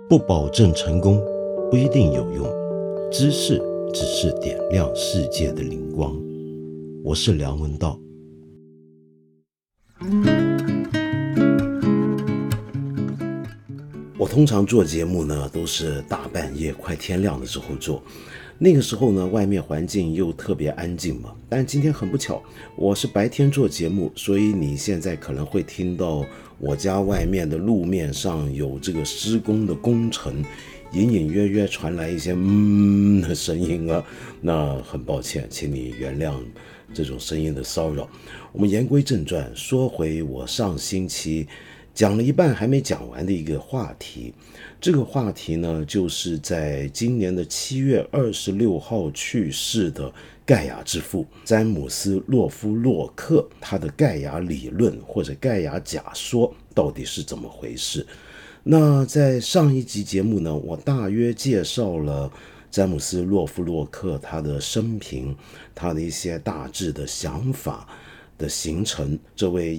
不保证成功，不一定有用，知识只是点亮世界的灵光。我是梁文道。我通常做节目呢，都是大半夜快天亮的时候做，那个时候呢，外面环境又特别安静嘛。但今天很不巧，我是白天做节目，所以你现在可能会听到我家外面的路面上有这个施工的工程，隐隐约约传来一些的声音啊。那很抱歉，请你原谅这种声音的骚扰。我们言归正传，说回我上星期讲了一半还没讲完的一个话题。这个话题呢，就是在今年的7月26号去世的盖亚之父詹姆斯·洛夫洛克，他的盖亚理论或者盖亚假说到底是怎么回事。那在上一集节目呢，我大约介绍了詹姆斯·洛夫洛克他的生平，他的一些大致的想法的形成。这位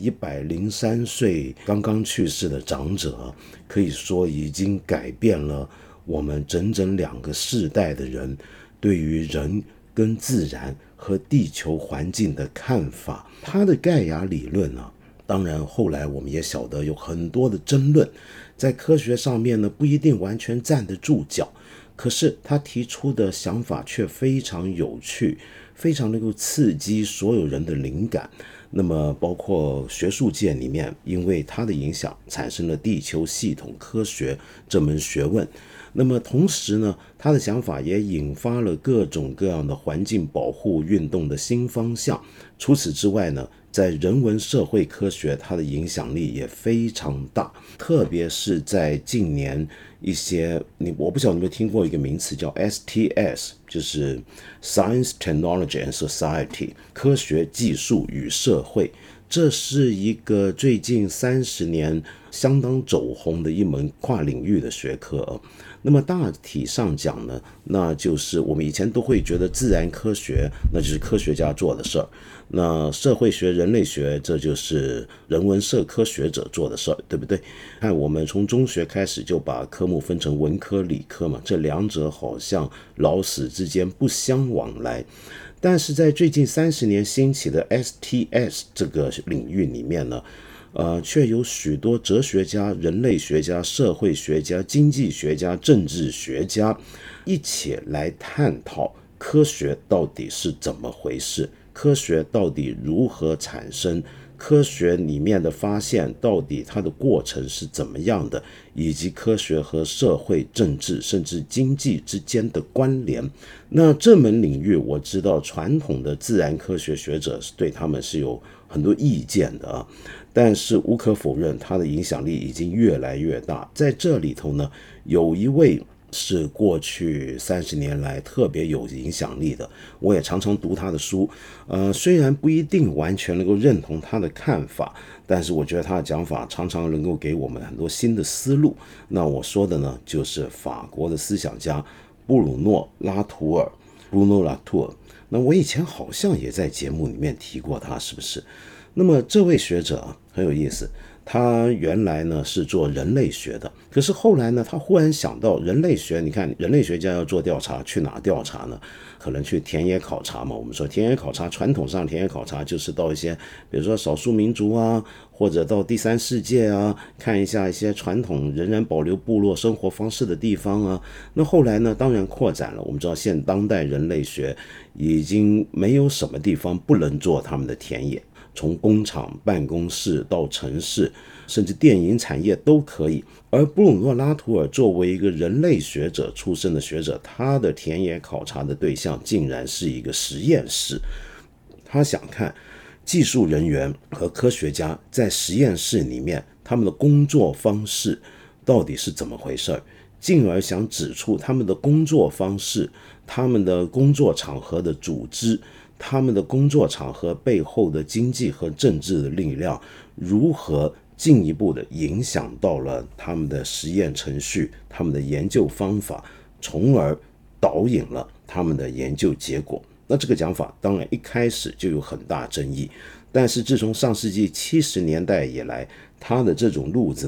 103岁刚刚去世的长者，可以说已经改变了我们整整2个世代的人对于人跟自然和地球环境的看法。他的盖亚理论啊，当然后来我们也晓得有很多的争论，在科学上面呢不一定完全站得住脚，可是他提出的想法却非常有趣，非常能够刺激所有人的灵感。那么包括学术界里面，因为他的影响产生了地球系统科学这门学问。那么同时呢，他的想法也引发了各种各样的环境保护运动的新方向。除此之外呢，在人文社会科学，它的影响力也非常大，特别是在近年一些，我不晓得你有没有听过一个名词叫 STS， 就是 Science, Technology and Society， 科学、技术与社会。这是一个最近30年相当走红的一门跨领域的学科。那么大体上讲呢，那就是我们以前都会觉得自然科学那就是科学家做的事儿，那社会学、人类学这就是人文社科学者做的事儿，对不对？看我们从中学开始就把科目分成文科、理科嘛，这两者好像老死之间不相往来。但是在最近30年兴起的 STS 这个领域里面呢，却有许多哲学家、人类学家、社会学家、经济学家、政治学家一起来探讨科学到底是怎么回事，科学到底如何产生，科学里面的发现到底它的过程是怎么样的，以及科学和社会、政治甚至经济之间的关联。那这门领域我知道传统的自然科学学者对他们是有很多意见的啊，但是无可否认它的影响力已经越来越大。在这里头呢，有一位是过去30年来特别有影响力的，我也常常读他的书，虽然不一定完全能够认同他的看法，但是我觉得他的讲法常常能够给我们很多新的思路。那我说的呢，就是法国的思想家布鲁诺·拉图尔 Bruno Latour。 那我以前好像也在节目里面提过他，是不是？那么这位学者很有意思，他原来呢是做人类学的，可是后来呢，他忽然想到人类学，你看人类学家要做调查，去哪调查呢？可能去田野考察嘛。我们说田野考察，传统上田野考察就是到一些比如说少数民族啊，或者到第三世界啊，看一下一些传统仍然保留部落生活方式的地方啊。那后来呢，当然扩展了，我们知道现当代人类学已经没有什么地方不能做他们的田野，从工厂、办公室到城市，甚至电影产业都可以。而布鲁诺·拉图尔作为一个人类学者出身的学者，他的田野考察的对象竟然是一个实验室。他想看技术人员和科学家在实验室里面他们的工作方式到底是怎么回事，进而想指出他们的工作方式、他们的工作场合的组织、他们的工作场合背后的经济和政治的力量如何进一步的影响到了他们的实验程序、他们的研究方法，从而导引了他们的研究结果。那这个讲法当然一开始就有很大争议，但是自从上世纪70年代以来，他的这种路子呢，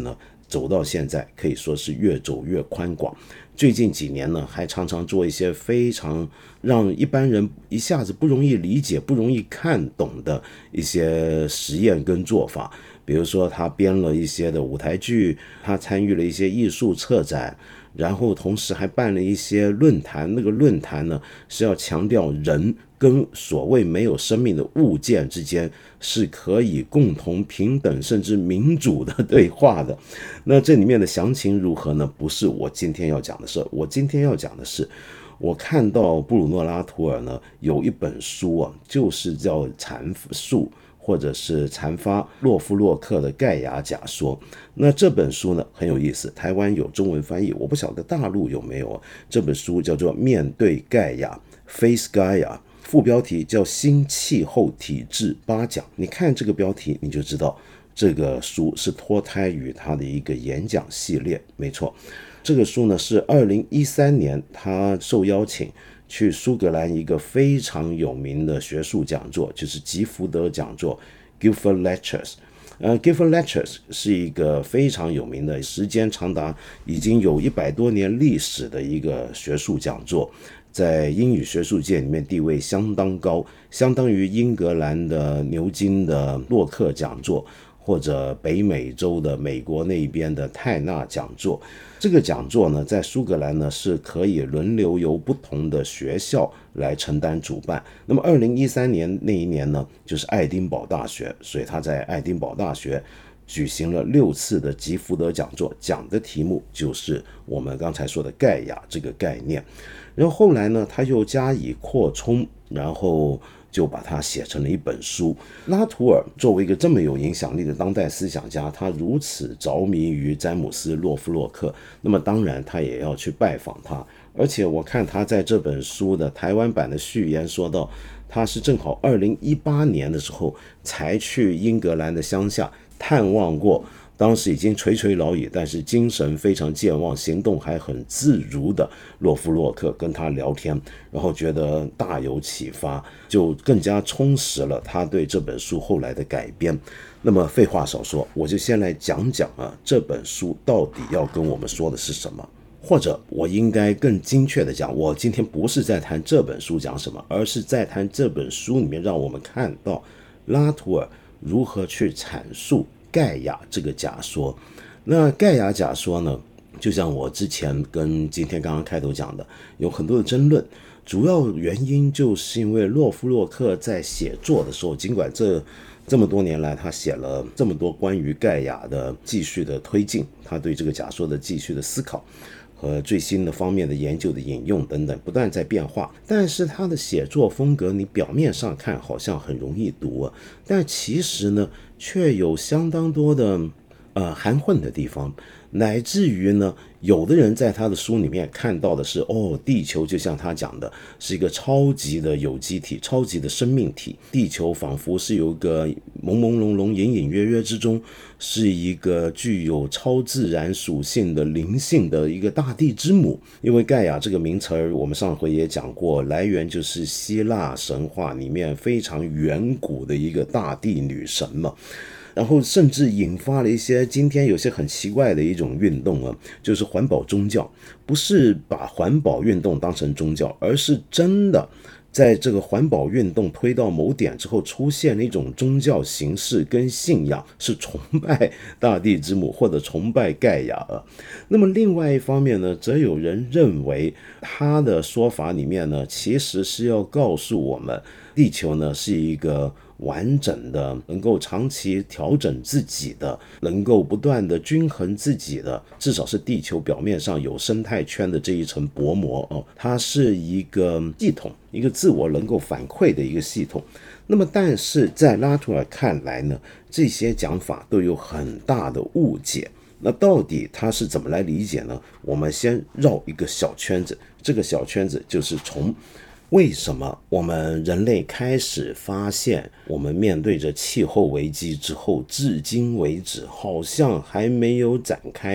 走到现在可以说是越走越宽广。最近几年呢，还常常做一些非常让一般人一下子不容易理解、不容易看懂的一些实验跟做法。比如说他编了一些的舞台剧，他参与了一些艺术策展，然后同时还办了一些论坛。那个论坛呢，是要强调人跟所谓没有生命的物件之间是可以共同平等甚至民主的对话的。那这里面的详情如何呢？不是我今天要讲的事。我今天要讲的是，我看到布鲁诺·拉图尔呢有一本书啊，就是叫阐述或者是阐发洛夫洛克的盖亚假说。那这本书呢很有意思，台湾有中文翻译，我不晓得大陆有没有。这本书叫做《面对盖亚》（Face Gaia），副标题叫《新气候体制8讲》。你看这个标题你就知道这个书是脱胎于他的一个演讲系列。没错，这个书呢是2013年他受邀请去苏格兰一个非常有名的学术讲座，就是吉福德讲座 Guildford Lectures。Guildford Lectures 是一个非常有名的，时间长达已经有100多年历史的一个学术讲座，在英语学术界里面地位相当高，相当于英格兰的牛津的洛克讲座，或者北美洲的美国那边的泰纳讲座。这个讲座呢，在苏格兰呢是可以轮流由不同的学校来承担主办。那么2013年那一年呢，就是爱丁堡大学，所以他在爱丁堡大学举行了6次的吉福德讲座，讲的题目就是我们刚才说的盖亚这个概念。然后后来呢，他又加以扩充，然后就把它写成了一本书。拉图尔作为一个这么有影响力的当代思想家，他如此着迷于詹姆斯·洛夫洛克，那么当然他也要去拜访他。而且我看他在这本书的台湾版的序言说到，他是正好2018年的时候才去英格兰的乡下探望过当时已经垂垂老矣，但是精神非常健忘，行动还很自如的洛夫洛克，跟他聊天，然后觉得大有启发，就更加充实了他对这本书后来的改编。那么废话少说，我就先来讲讲这本书到底要跟我们说的是什么。或者我应该更精确的讲，我今天不是在谈这本书讲什么，而是在谈这本书里面让我们看到拉图尔如何去阐述盖亚这个假说。那盖亚假说呢，就像我之前跟今天刚刚开头讲的，有很多的争论，主要原因就是因为洛夫洛克在写作的时候，尽管这么多年来他写了这么多关于盖亚的继续的推进，他对这个假说的继续的思考和最新的方面的研究的引用等等不断在变化，但是他的写作风格你表面上看好像很容易读但其实呢却有相当多的含混的地方，乃至于呢有的人在他的书里面看到的是地球就像他讲的是一个超级的有机体，超级的生命体，地球仿佛是有一个朦朦胧胧隐隐约约之中是一个具有超自然属性的灵性的一个大地之母。因为盖亚这个名词我们上回也讲过，来源就是希腊神话里面非常远古的一个大地女神嘛，然后甚至引发了一些今天有些很奇怪的一种运动就是环保宗教。不是把环保运动当成宗教，而是真的在这个环保运动推到某点之后，出现了一种宗教形式跟信仰，是崇拜大地之母或者崇拜盖亚那么另外一方面呢，则有人认为他的说法里面呢，其实是要告诉我们，地球呢是一个完整的，能够长期调整自己的，能够不断的均衡自己的，至少是地球表面上有生态圈的这一层薄膜它是一个系统，一个自我能够反馈的一个系统。那么但是在拉图尔看来呢，这些讲法都有很大的误解。那到底他是怎么来理解呢？我们先绕一个小圈子，这个小圈子就是从为什么我们人类开始发现我们面对着气候危机之后，至今为止好像还没有展开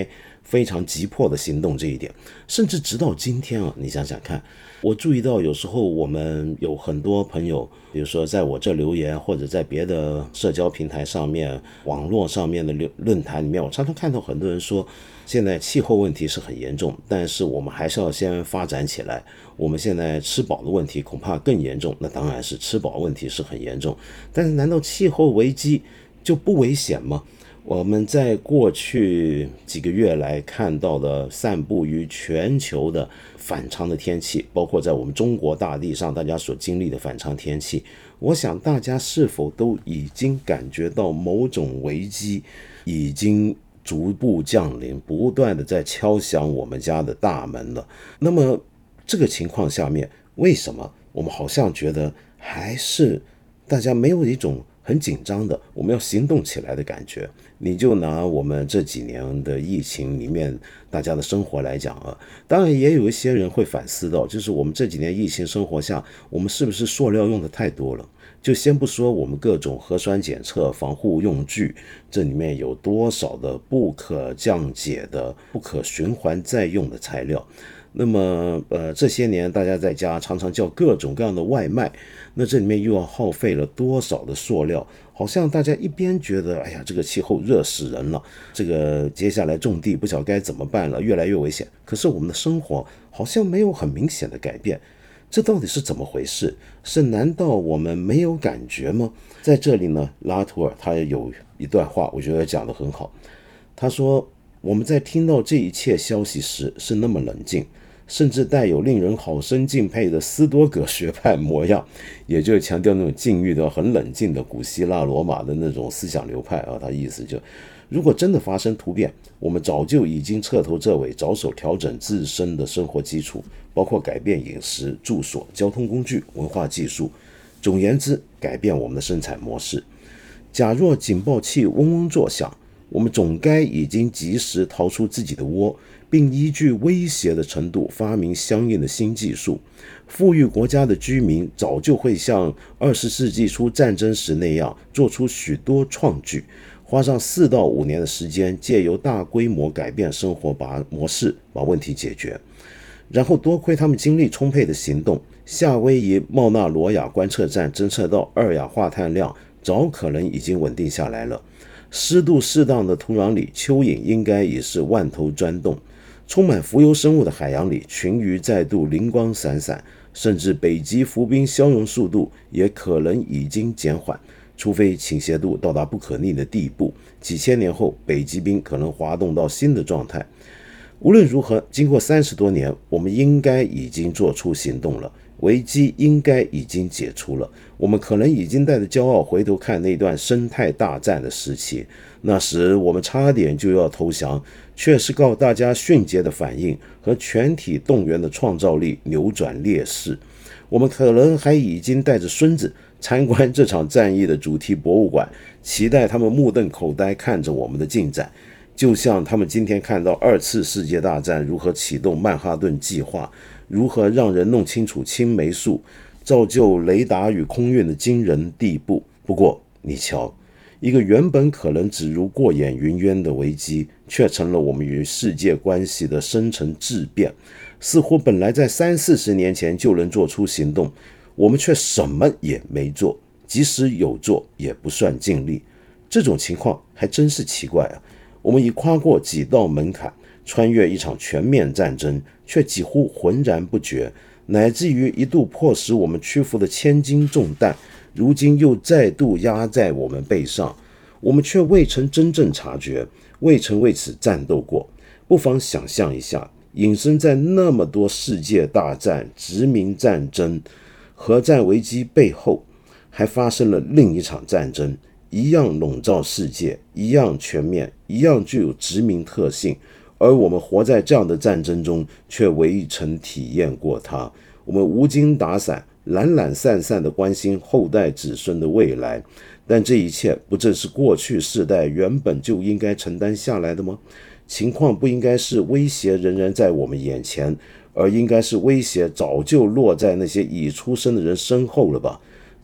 非常急迫的行动这一点。甚至直到今天啊，你想想看，我注意到有时候我们有很多朋友，比如说在我这留言，或者在别的社交平台上面、网络上面的论坛里面，我常常看到很多人说，现在气候问题是很严重，但是我们还是要先发展起来。我们现在吃饱的问题恐怕更严重，那当然是吃饱问题是很严重，但是难道气候危机就不危险吗？我们在过去几个月来看到的散布于全球的反常的天气，包括在我们中国大地上大家所经历的反常天气，我想大家是否都已经感觉到某种危机已经逐步降临，不断的在敲响我们家的大门了。那么这个情况下面，为什么我们好像觉得还是大家没有一种很紧张的我们要行动起来的感觉？你就拿我们这几年的疫情里面大家的生活来讲啊，当然也有一些人会反思到，就是我们这几年疫情生活下，我们是不是塑料用的太多了？就先不说我们各种核酸检测防护用具，这里面有多少的不可降解的不可循环再用的材料。那么这些年大家在家常常叫各种各样的外卖，那这里面又要耗费了多少的塑料？好像大家一边觉得哎呀这个气候热死人了，这个接下来种地不晓得该怎么办了，越来越危险，可是我们的生活好像没有很明显的改变，这到底是怎么回事？是难道我们没有感觉吗？在这里呢，拉图尔他有一段话我觉得讲得很好，他说我们在听到这一切消息时是那么冷静，甚至带有令人好生敬佩的斯多葛学派模样，也就是强调那种禁欲的很冷静的古希腊罗马的那种思想流派啊。他意思就，如果真的发生突变，我们早就已经彻头彻尾着手调整自身的生活基础，包括改变饮食、住所、交通工具、文化技术，总言之，改变我们的生产模式。假若警报器嗡嗡作响，我们总该已经及时逃出自己的窝，并依据威胁的程度发明相应的新技术。富裕国家的居民早就会像20世纪初战争时那样做出许多创举，花上4到5年的时间，借由大规模改变生活模式把问题解决。然后多亏他们精力充沛的行动，夏威夷茂纳罗亚观测站侦测到2氧化碳量早可能已经稳定下来了。湿度适当的土壤里，蚯蚓应该也是万头钻动。充满浮游生物的海洋里，群鱼再度灵光闪闪，甚至北极浮冰消融速度也可能已经减缓，除非倾斜度到达不可逆的地步，几千年后北极冰可能滑动到新的状态。无论如何，经过30多年，我们应该已经做出行动了，危机应该已经解除了。我们可能已经带着骄傲回头看那段生态大战的时期，那时我们差点就要投降，却是靠大家迅捷的反应和全体动员的创造力扭转劣势。我们可能还已经带着孙子参观这场战役的主题博物馆，期待他们目瞪口呆看着我们的进展，就像他们今天看到2次世界大战如何启动曼哈顿计划，如何让人弄清楚青霉素，造就雷达与空运的惊人地步。不过你瞧，一个原本可能只如过眼云烟的危机，却成了我们与世界关系的深层质变。似乎本来在30-40年前就能做出行动，我们却什么也没做，即使有做也不算尽力。这种情况还真是奇怪啊！我们已跨过几道门槛，穿越一场全面战争，却几乎浑然不觉，乃至于一度迫使我们屈服的千斤重担，如今又再度压在我们背上，我们却未曾真正察觉，未曾为此战斗过。不妨想象一下，隐身在那么多世界大战、殖民战争、核战危机背后，还发生了另一场战争，一样笼罩世界，一样全面，一样具有殖民特性，而我们活在这样的战争中，却未曾体验过它。我们无精打采，懒懒散散地关心后代子孙的未来，但这一切不正是过去世代原本就应该承担下来的吗？情况不应该是威胁仍然在我们眼前，而应该是威胁早就落在那些已出生的人身后了吧？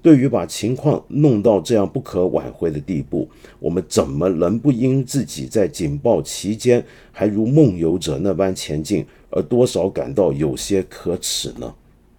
对于把情况弄到这样不可挽回的地步，我们怎么能不因自己在警报期间还如梦游者那般前进，而多少感到有些可耻呢？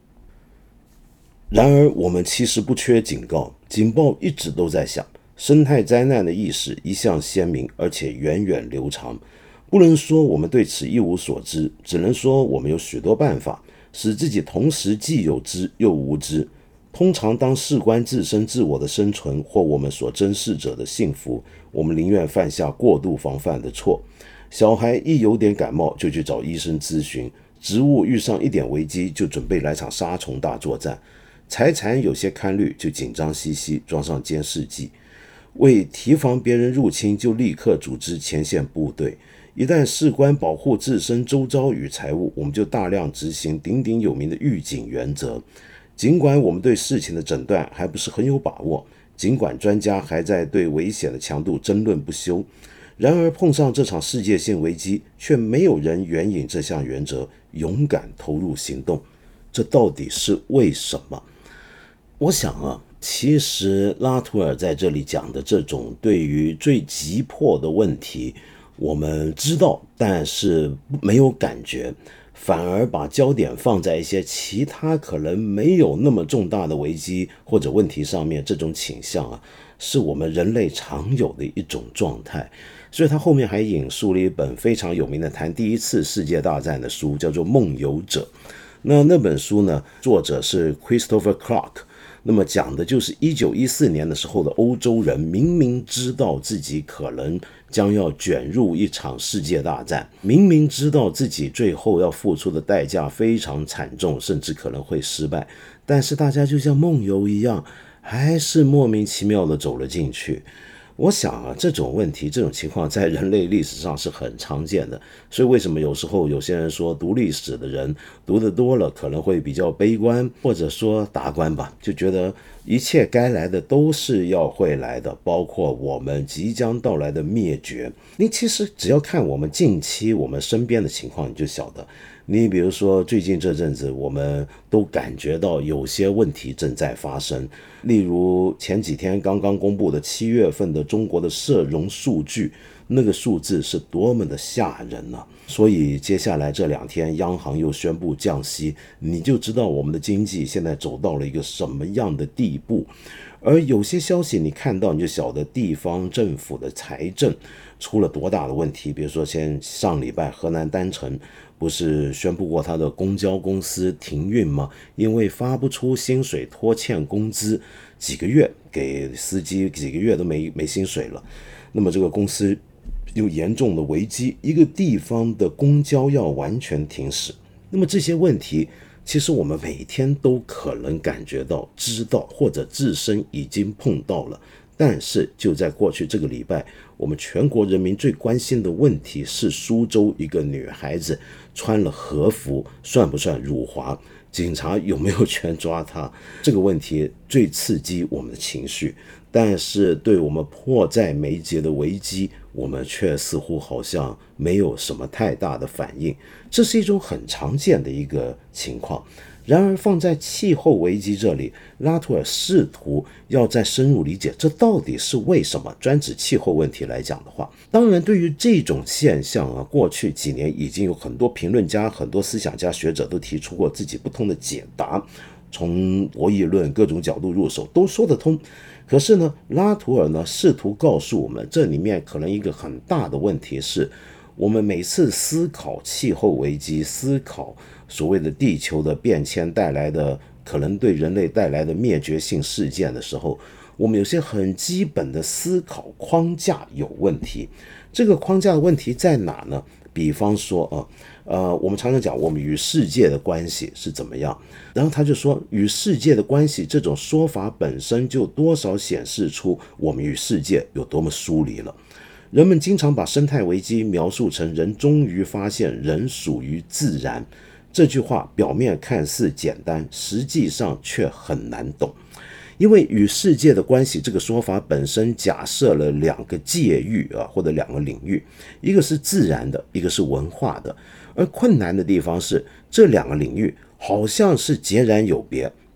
然而，我们其实不缺警告，警报一直都在响，生态灾难的意识一向鲜明，而且源远流长。不能说我们对此一无所知，只能说我们有许多办法，使自己同时既有知又无知。通常当事关自身自我的生存或我们所珍视者的幸福，我们宁愿犯下过度防范的错。小孩一有点感冒就去找医生咨询，植物遇上一点危机就准备来场杀虫大作战，财产有些堪虑就紧张兮兮装上监视器，为提防别人入侵就立刻组织前线部队。一旦事关保护自身周遭与财物，我们就大量执行鼎鼎有名的预警原则。尽管我们对事情的诊断还不是很有把握，尽管专家还在对危险的强度争论不休，然而碰上这场世界性危机，却没有人援引这项原则，勇敢投入行动。这到底是为什么？我想其实拉图尔在这里讲的这种对于最急迫的问题，我们知道，但是没有感觉，反而把焦点放在一些其他可能没有那么重大的危机或者问题上面，这种倾向是我们人类常有的一种状态。所以他后面还引述了一本非常有名的谈第一次世界大战的书，叫做《梦游者》。那本书呢，作者是 Christopher Clark。那么讲的就是1914年的时候的欧洲人明明知道自己可能将要卷入一场世界大战，明明知道自己最后要付出的代价非常惨重，甚至可能会失败，但是大家就像梦游一样，还是莫名其妙的走了进去。我想这种问题这种情况在人类历史上是很常见的，所以为什么有时候有些人说读历史的人读得多了可能会比较悲观，或者说达观吧，就觉得一切该来的都是要会来的，包括我们即将到来的灭绝。你其实只要看我们近期我们身边的情况，你就晓得。你比如说最近这阵子我们都感觉到有些问题正在发生，例如前几天刚刚公布的7月份的中国的社融数据，那个数字是多么的吓人啊。所以接下来这2天央行又宣布降息，你就知道我们的经济现在走到了一个什么样的地步。而有些消息你看到你就晓得地方政府的财政出了多大的问题。比如说上礼拜河南单程不是宣布过他的公交公司停运吗？因为发不出薪水，拖欠工资，几个月给司机几个月都没薪水了。那么这个公司有严重的危机，一个地方的公交要完全停驶。那么这些问题其实我们每天都可能感觉到、知道或者自身已经碰到了。但是就在过去这个礼拜，我们全国人民最关心的问题是苏州一个女孩子穿了和服算不算辱华，警察有没有权抓她，这个问题最刺激我们的情绪。但是对我们迫在眉睫的危机，我们却似乎好像没有什么太大的反应，这是一种很常见的一个情况。然而放在气候危机这里，拉图尔试图要再深入理解这到底是为什么。专指气候问题来讲的话，当然对于这种现象过去几年已经有很多评论家、很多思想家、学者都提出过自己不同的解答，从博弈论各种角度入手都说得通。可是呢，拉图尔呢试图告诉我们，这里面可能一个很大的问题是，我们每次思考气候危机、思考所谓的地球的变迁带来的可能对人类带来的灭绝性事件的时候，我们有些很基本的思考框架有问题。这个框架的问题在哪呢？比方说我们常常讲我们与世界的关系是怎么样，然后他就说与世界的关系这种说法本身就多少显示出我们与世界有多么疏离了。人们经常把生态危机描述成人终于发现人属于自然，这句话表面看似简单，实际上却很难懂。因为与世界的关系这个说法本身假设了2个界域或者2个领域，一个是自然的，一个是文化的。而困难的地方是这2个领域好像是截然有别，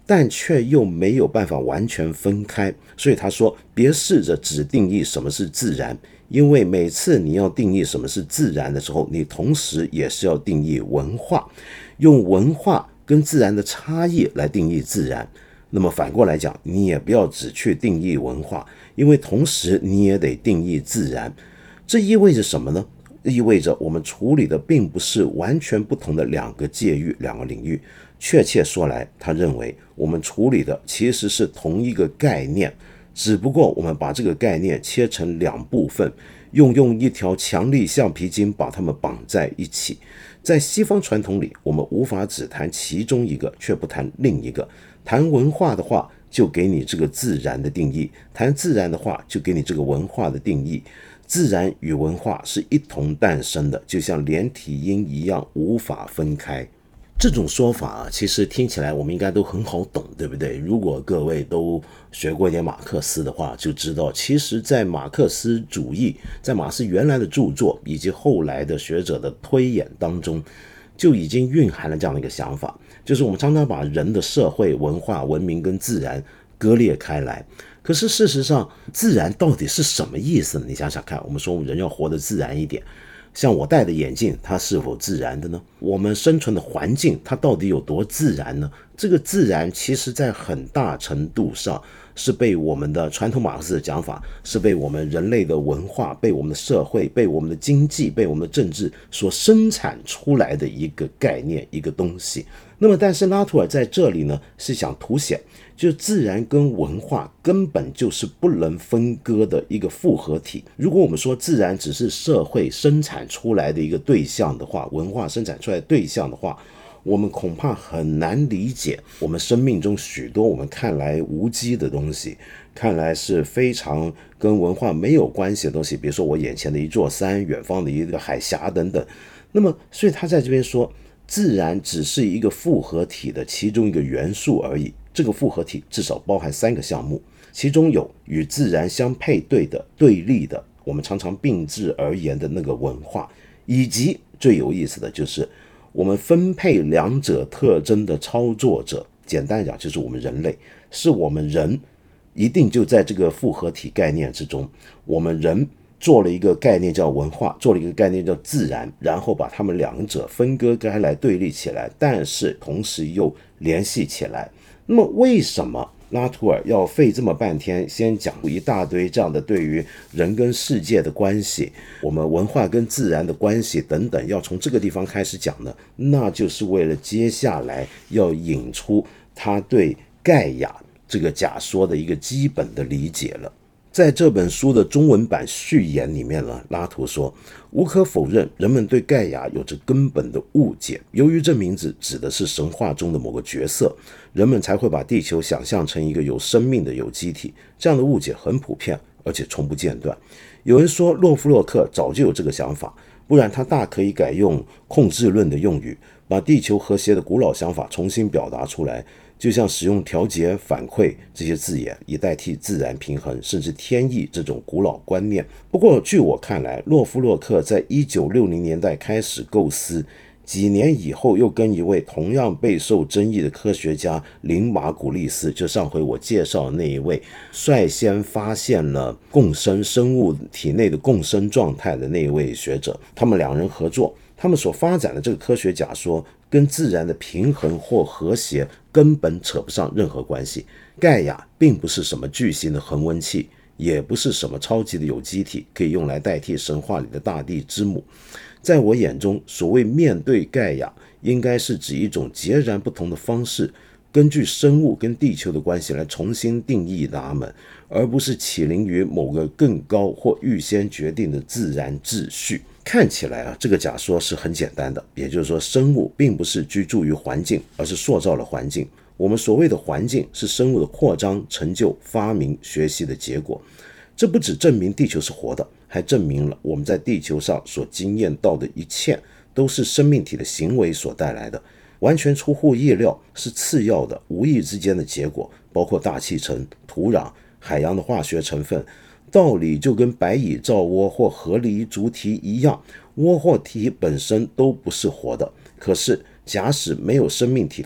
但却又没有办法完全分开。所以他说，别试着只定义什么是自然，因为每次你要定义什么是自然的时候，你同时也是要定义文化，用文化跟自然的差异来定义自然。那么反过来讲，你也不要只去定义文化，因为同时你也得定义自然。这意味着什么呢？意味着我们处理的并不是完全不同的两个界域、两个领域。确切说来，他认为我们处理的其实是同一个概念，只不过我们把这个概念切成两部分，用一条强力橡皮筋把它们绑在一起。在西方传统里，我们无法只谈其中一个，却不谈另一个。谈文化的话，就给你这个自然的定义；谈自然的话，就给你这个文化的定义。自然与文化是一同诞生的，就像连体婴一样，无法分开。这种说法其实听起来我们应该都很好懂，对不对？如果各位都学过一点马克思的话，就知道其实在马克思主义，在马克思原来的著作以及后来的学者的推演当中，就已经蕴含了这样的一个想法，就是我们常常把人的社会、文化、文明跟自然割裂开来。可是事实上，自然到底是什么意思呢？你想想看，我们说我们人要活得自然一点，像我戴的眼镜，它是否自然的呢？我们生存的环境，它到底有多自然呢？这个自然其实在很大程度上是被我们的传统马克思的讲法，是被我们人类的文化、被我们的社会、被我们的经济、被我们的政治所生产出来的一个概念、一个东西。那么但是拉图尔在这里呢，是想凸显就自然跟文化根本就是不能分割的一个复合体。如果我们说自然只是社会生产出来的一个对象的话，文化生产出来的对象的话，我们恐怕很难理解我们生命中许多我们看来无稽的东西，看来是非常跟文化没有关系的东西，比如说我眼前的一座山，远方的一个海峡等等。那么所以他在这边说，自然只是一个复合体的其中一个元素而已。这个复合体至少包含3个项目，其中有与自然相配对的、对立的，我们常常并置而言的那个文化，以及最有意思的就是我们分配两者特征的操作者。简单讲就是我们人类，是我们人一定就在这个复合体概念之中，我们人做了一个概念叫文化，做了一个概念叫自然，然后把它们两者分割开来对立起来，但是同时又联系起来。那么为什么拉图尔要费这么半天先讲一大堆这样的对于人跟世界的关系，我们文化跟自然的关系等等，要从这个地方开始讲呢？那就是为了接下来要引出他对盖亚这个假说的一个基本的理解了。在这本书的中文版序言里面呢，拉图说，无可否认，人们对盖亚有着根本的误解。由于这名字指的是神话中的某个角色，人们才会把地球想象成一个有生命的有机体。这样的误解很普遍，而且从不间断。有人说洛夫洛克早就有这个想法，不然他大可以改用控制论的用语，把地球和谐的古老想法重新表达出来，就像使用调节、反馈这些字眼，以代替自然平衡甚至天意这种古老观念。不过据我看来，洛夫洛克在1960年代开始构思，几年以后又跟一位同样备受争议的科学家林马古利斯，就上回我介绍的那一位率先发现了共生生物体内的共生状态的那一位学者，他们两人合作，他们所发展的这个科学假说跟自然的平衡或和谐根本扯不上任何关系。盖亚并不是什么巨型的恒温器，也不是什么超级的有机体，可以用来代替神话里的大地之母。在我眼中，所谓面对盖亚，应该是指一种截然不同的方式，根据生物跟地球的关系来重新定义它们，而不是起灵于某个更高或预先决定的自然秩序。看起来这个假说是很简单的，也就是说，生物并不是居住于环境，而是塑造了环境。我们所谓的环境是生物的扩张、成就、发明、学习的结果。这不只证明地球是活的，还证明了我们在地球上所经验到的一切都是生命体的行为所带来的，完全出乎意料，是次要的、无意之间的结果，包括大气层、土壤、海洋的化学成分。道理就跟白蚁造窝或河狸筑堤一样，窝或堤本身都不是活的，可是假使没有生命体的话，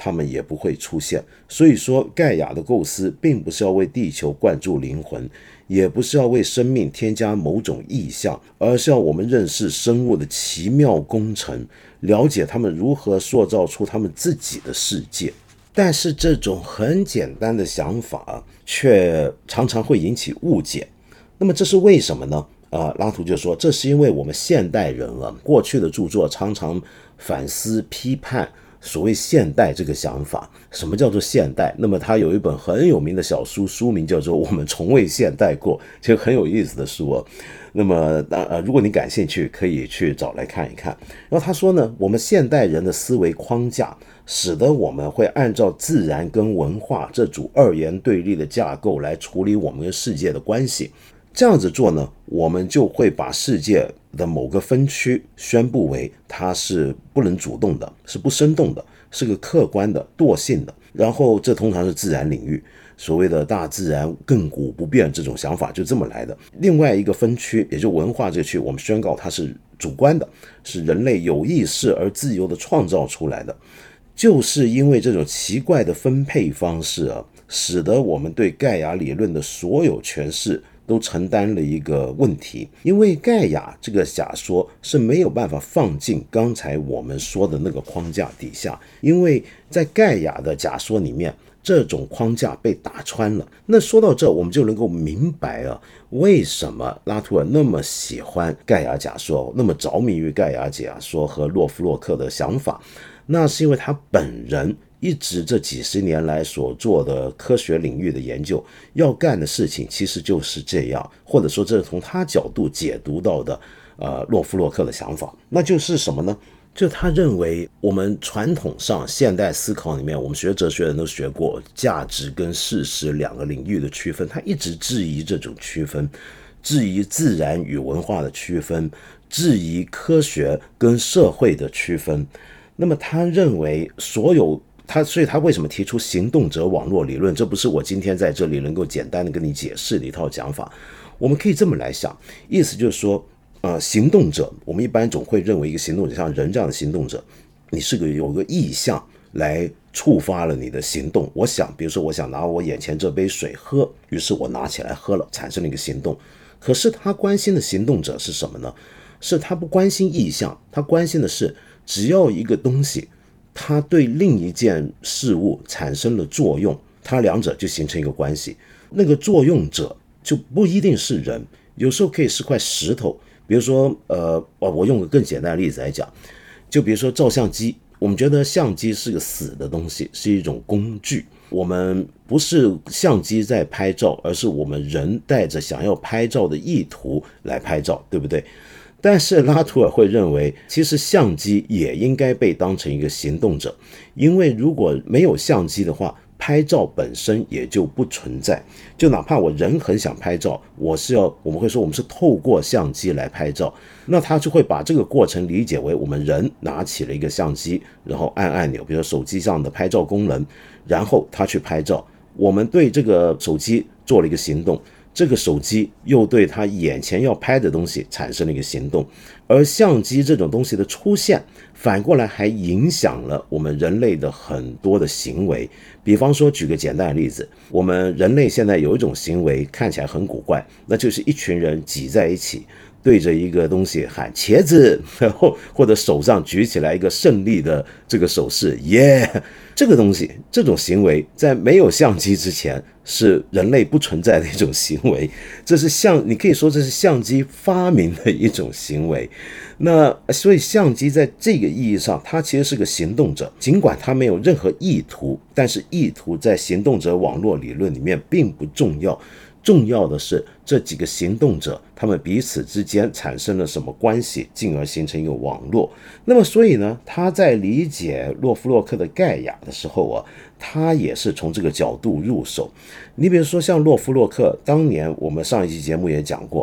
它们也不会出现。所以说盖亚的构思并不是要为地球灌注灵魂，也不是要为生命添加某种意象，而是要我们认识生物的奇妙工程，了解他们如何塑造出他们自己的世界。但是这种很简单的想法却常常会引起误解。那么这是为什么呢？拉图就说，这是因为我们现代人过去的著作常常反思批判所谓现代这个想法。什么叫做现代？那么他有一本很有名的小书，书名叫做《我们从未现代过》，其实很有意思的书那么如果你感兴趣，可以去找来看一看。然后他说呢，我们现代人的思维框架使得我们会按照自然跟文化这组二元对立的架构来处理我们跟世界的关系。这样子做呢，我们就会把世界的某个分区宣布为它是不能主动的，是不生动的，是个客观的惰性的。然后这通常是自然领域，所谓的大自然亘古不变这种想法就这么来的。另外一个分区，也就文化这个区，我们宣告它是主观的，是人类有意识而自由的创造出来的。就是因为这种奇怪的分配方式使得我们对盖亚理论的所有诠释都承担了一个问题。因为盖亚这个假说是没有办法放进刚才我们说的那个框架底下，因为在盖亚的假说里面，这种框架被打穿了。那说到这，我们就能够明白为什么拉图尔那么喜欢盖亚假说，那么着迷于盖亚假说和洛夫洛克的想法。那是因为他本人一直这几十年来所做的科学领域的研究，要干的事情其实就是这样，或者说这是从他角度解读到的洛夫洛克的想法。那就是什么呢？就他认为我们传统上现代思考里面，我们学哲学人都学过价值跟事实两个领域的区分，他一直质疑这种区分，质疑自然与文化的区分，质疑科学跟社会的区分。那么他认为所以他为什么提出行动者网络理论？这不是我今天在这里能够简单的跟你解释的一套讲法。我们可以这么来想，意思就是说行动者，我们一般总会认为一个行动者，像人这样的行动者，你是有个意向来触发了你的行动。比如说我想拿我眼前这杯水喝，于是我拿起来喝了，产生了一个行动。可是他关心的行动者是什么呢？是他不关心意向，他关心的是只要一个东西它对另一件事物产生了作用，它两者就形成一个关系。那个作用者就不一定是人，有时候可以是块石头。比如说我用个更简单的例子来讲，就比如说照相机，我们觉得相机是个死的东西，是一种工具。我们不是相机在拍照，而是我们人带着想要拍照的意图来拍照，对不对？但是拉图尔会认为，其实相机也应该被当成一个行动者，因为如果没有相机的话，拍照本身也就不存在。就哪怕我人很想拍照，我们会说我们是透过相机来拍照，那他就会把这个过程理解为我们人拿起了一个相机，然后按按钮，比如说手机上的拍照功能，然后他去拍照。我们对这个手机做了一个行动，这个手机又对他眼前要拍的东西产生了一个行动，而相机这种东西的出现，反过来还影响了我们人类的很多的行为。比方说，举个简单的例子，我们人类现在有一种行为看起来很古怪，那就是一群人挤在一起，对着一个东西喊茄子，然后或者手上举起来一个胜利的这个手势，耶！这个东西，这种行为在没有相机之前是人类不存在的一种行为，你可以说这是相机发明的一种行为。那所以相机在这个意义上，它其实是个行动者，尽管它没有任何意图，但是意图在行动者网络理论里面并不重要。重要的是这几个行动者他们彼此之间产生了什么关系，进而形成一个网络。那么所以呢，他在理解洛夫洛克的盖亚的时候他也是从这个角度入手。你比如说像洛夫洛克，当年我们上一期节目也讲过，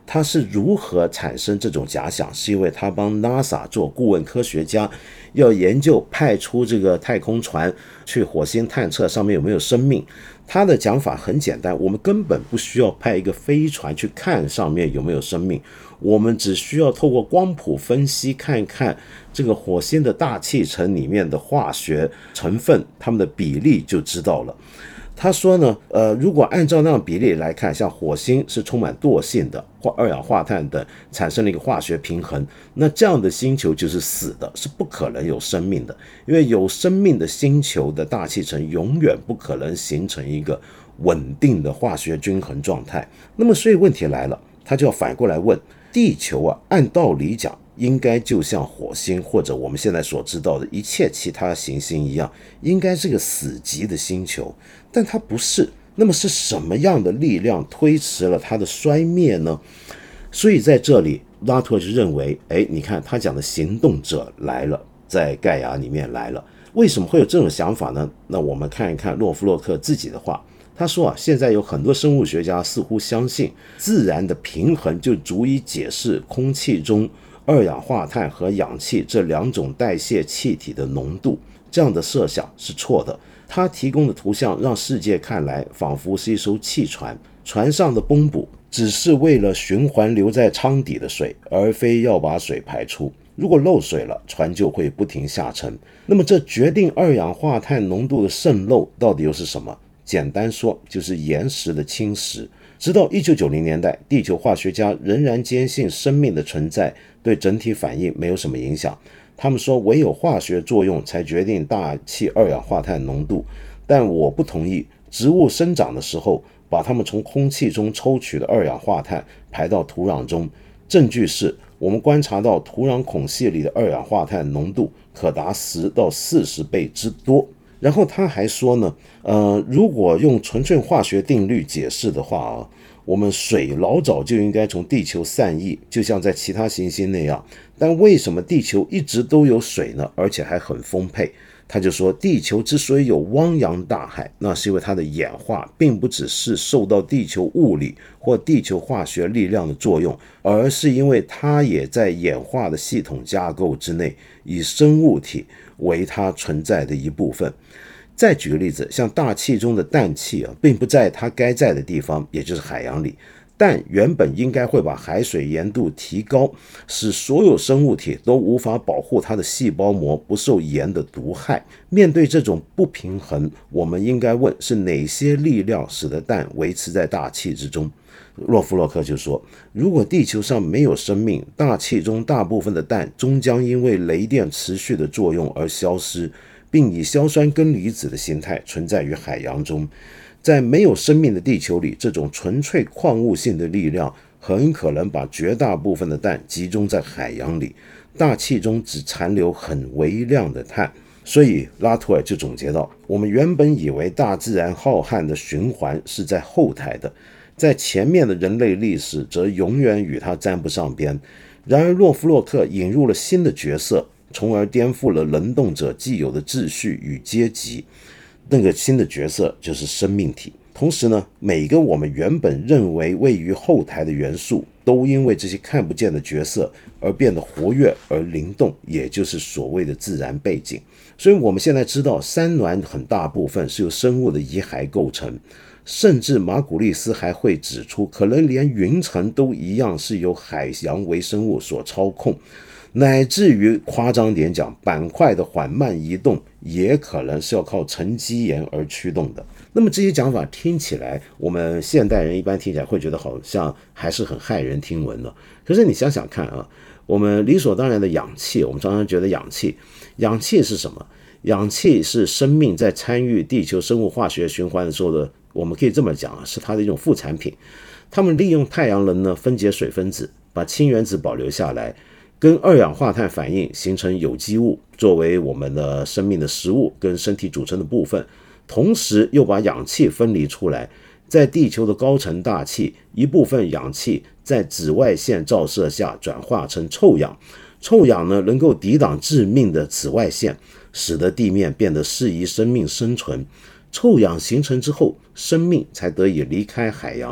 他是如何产生这种假想，是因为他帮 NASA 做顾问科学家，要研究派出这个太空船去火星探测上面有没有生命。他的讲法很简单，我们根本不需要派一个飞船去看上面有没有生命，我们只需要透过光谱分析看一看这个火星的大气层里面的化学成分，它们的比例就知道了。他说呢，如果按照那样比例来看，像火星是充满惰性的，或二氧化碳等产生了一个化学平衡，那这样的星球就是死的，是不可能有生命的。因为有生命的星球的大气层永远不可能形成一个稳定的化学均衡状态。那么所以问题来了，他就要反过来问，地球啊，按道理讲应该就像火星或者我们现在所知道的一切其他行星一样，应该是个死寂的星球，但它不是。那么是什么样的力量推迟了它的衰灭呢？所以在这里拉图尔就认为，你看他讲的行动者来了，在盖亚里面来了。为什么会有这种想法呢？那我们看一看洛夫洛克自己的话，他说现在有很多生物学家似乎相信自然的平衡就足以解释空气中二氧化碳和氧气这两种代谢气体的浓度，这样的设想是错的。他提供的图像让世界看来仿佛是一艘汽船，船上的泵补只是为了循环留在舱底的水，而非要把水排出。如果漏水了，船就会不停下沉。那么这决定二氧化碳浓度的渗漏到底又是什么？简单说，就是岩石的侵蚀。直到1990年代，地球化学家仍然坚信生命的存在对整体反应没有什么影响。他们说唯有化学作用才决定大气二氧化碳浓度，但我不同意。植物生长的时候，把它们从空气中抽取的二氧化碳排到土壤中，证据是我们观察到土壤孔隙里的二氧化碳浓度可达10到40倍之多。然后他还说呢，如果用纯粹化学定律解释的话我们水老早就应该从地球散逸，就像在其他行星那样。但为什么地球一直都有水呢？而且还很丰沛。他就说，地球之所以有汪洋大海，那是因为它的演化并不只是受到地球物理或地球化学力量的作用，而是因为它也在演化的系统架构之内，以生物体为它存在的一部分。再举个例子，像大气中的氮气并不在它该在的地方，也就是海洋里。氮原本应该会把海水盐度提高，使所有生物体都无法保护它的细胞膜不受盐的毒害。面对这种不平衡，我们应该问是哪些力量使得氮维持在大气之中。洛夫洛克就说，如果地球上没有生命，大气中大部分的氮终将因为雷电持续的作用而消失，并以硝酸根离子的形态存在于海洋中。在没有生命的地球里，这种纯粹矿物性的力量很可能把绝大部分的氮集中在海洋里，大气中只残留很微量的碳。所以拉图尔就总结到，我们原本以为大自然浩瀚的循环是在后台的，在前面的人类历史则永远与它沾不上边。然而洛夫洛克引入了新的角色，从而颠覆了能动者既有的秩序与阶级。那个新的角色就是生命体。同时呢，每个我们原本认为位于后台的元素，都因为这些看不见的角色而变得活跃而灵动，也就是所谓的自然背景。所以我们现在知道，山峦很大部分是由生物的遗骸构成，甚至马古利斯还会指出，可能连云层都一样是由海洋微生物所操控，乃至于夸张点讲，板块的缓慢移动也可能是要靠沉积岩而驱动的。那么这些讲法听起来，我们现代人一般听起来会觉得好像还是很骇人听闻的。可是你想想看我们理所当然的氧气，我们常常觉得氧气是什么？氧气是生命在参与地球生物化学循环的时候的，我们可以这么讲是它的一种副产品。它们利用太阳能呢分解水分子，把氢原子保留下来，跟二氧化碳反应形成有机物，作为我们的生命的食物跟身体组成的部分，同时又把氧气分离出来。在地球的高层大气，一部分氧气在紫外线照射下转化成臭氧，臭氧呢能够抵挡致命的紫外线，使得地面变得适宜生命生存。臭氧形成之后，生命才得以离开海洋。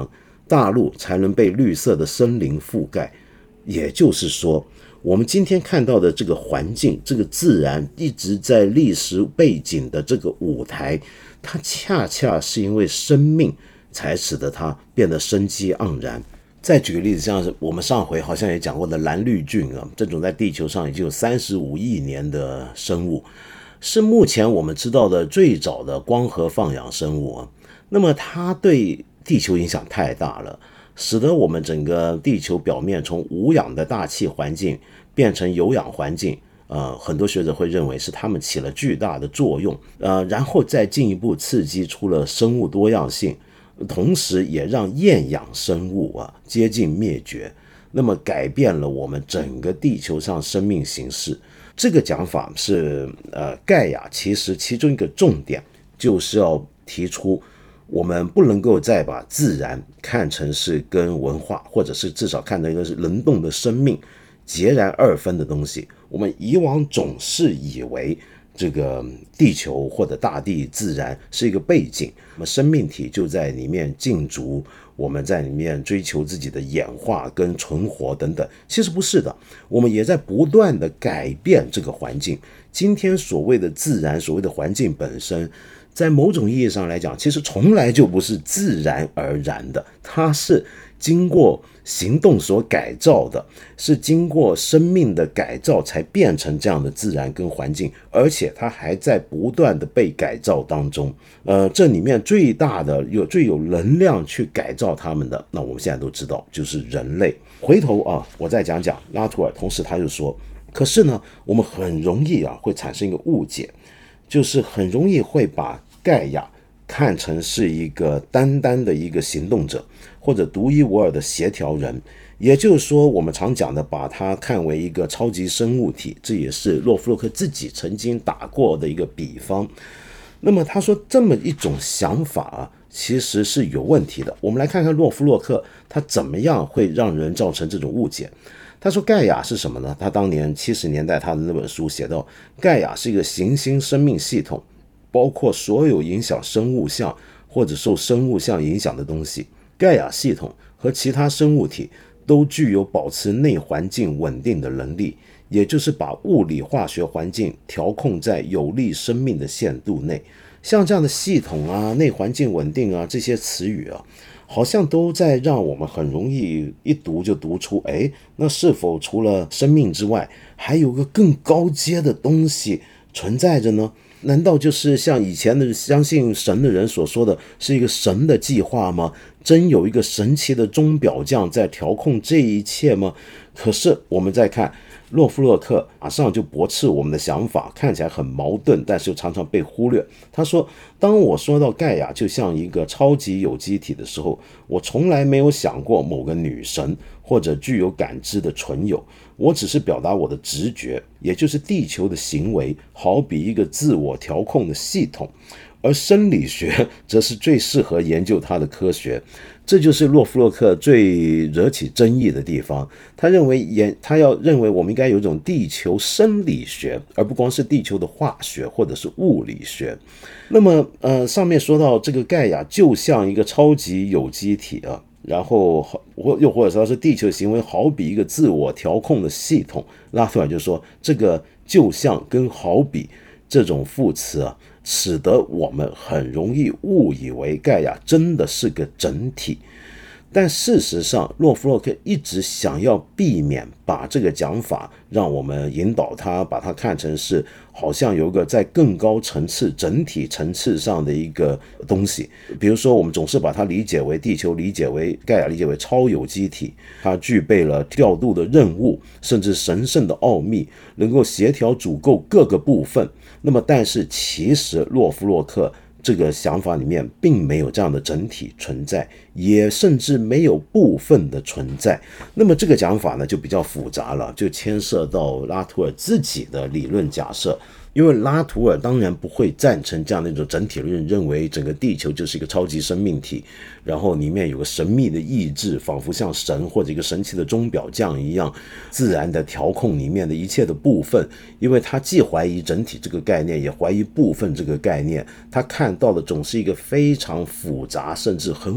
大陆才能被绿色的森林覆盖。也就是说，我们今天看到的这个环境，这个自然一直在历史背景的这个舞台，它恰恰是因为生命才使得它变得生机盎然。再举个例子，像是我们上回好像也讲过的蓝绿菌啊，这种在地球上已经有35亿年的生物，是目前我们知道的最早的光合放养生物啊。那么它对地球影响太大了，使得我们整个地球表面从无氧的大气环境变成有氧环境。很多学者会认为是它们起了巨大的作用，然后再进一步刺激出了生物多样性，同时也让厌氧生物接近灭绝，那么改变了我们整个地球上生命形式。这个讲法是盖亚其实其中一个重点就是要提出，我们不能够再把自然看成是跟文化，或者是至少看成一个是能动的生命截然二分的东西。我们以往总是以为这个地球或者大地自然是一个背景，那么生命体就在里面竞逐，我们在里面追求自己的演化跟存活等等。其实不是的，我们也在不断的改变这个环境。今天所谓的自然，所谓的环境本身，在某种意义上来讲，其实从来就不是自然而然的，它是经过行动所改造的，是经过生命的改造才变成这样的自然跟环境，而且它还在不断的被改造当中。这里面最大的最有能量去改造它们的，那我们现在都知道就是人类。回头我再讲讲拉图尔，同时他就说，可是呢，我们很容易会产生一个误解，就是很容易会把盖亚看成是一个单单的一个行动者，或者独一无二的协调人。也就是说，我们常讲的把它看为一个超级生物体，这也是洛夫洛克自己曾经打过的一个比方。那么他说这么一种想法其实是有问题的。我们来看看洛夫洛克他怎么样会让人造成这种误解。他说盖亚是什么呢？他当年70年代他的那本书写到，盖亚是一个行星生命系统，包括所有影响生物相或者受生物相影响的东西。盖亚系统和其他生物体都具有保持内环境稳定的能力，也就是把物理化学环境调控在有利生命的限度内。像这样的系统内环境稳定这些词语好像都在让我们很容易一读就读出，那是否除了生命之外，还有个更高阶的东西存在着呢？难道就是像以前的相信神的人所说的，是一个神的计划吗？真有一个神奇的钟表匠在调控这一切吗？可是我们再看洛夫洛克，马上就驳斥我们的想法，看起来很矛盾，但是又常常被忽略。他说，当我说到盖亚就像一个超级有机体的时候，我从来没有想过某个女神或者具有感知的存有，我只是表达我的直觉，也就是地球的行为好比一个自我调控的系统，而生理学则是最适合研究它的科学。这就是洛夫洛克最惹起争议的地方。他认为我们应该有一种地球生理学，而不光是地球的化学或者是物理学。那么上面说到这个盖亚就像一个超级有机体然后又或者说是地球行为好比一个自我调控的系统。拉图尔就说，这个就像跟好比这种副词使得我们很容易误以为盖亚真的是个整体。但事实上，洛夫洛克一直想要避免把这个讲法让我们引导他，把它看成是好像有一个在更高层次整体层次上的一个东西。比如说我们总是把它理解为地球，理解为盖亚，理解为超有机体，它具备了调度的任务，甚至神圣的奥秘，能够协调组构各个部分。那么但是其实洛夫洛克这个想法里面并没有这样的整体存在，也甚至没有部分的存在。那么这个讲法呢就比较复杂了，就牵涉到拉图尔自己的理论假设。因为拉图尔当然不会赞成这样的一种整体论，认为整个地球就是一个超级生命体，然后里面有个神秘的意志，仿佛像神或者一个神奇的钟表匠一样，自然的调控里面的一切的部分。因为他既怀疑整体这个概念，也怀疑部分这个概念，他看到的总是一个非常复杂甚至很混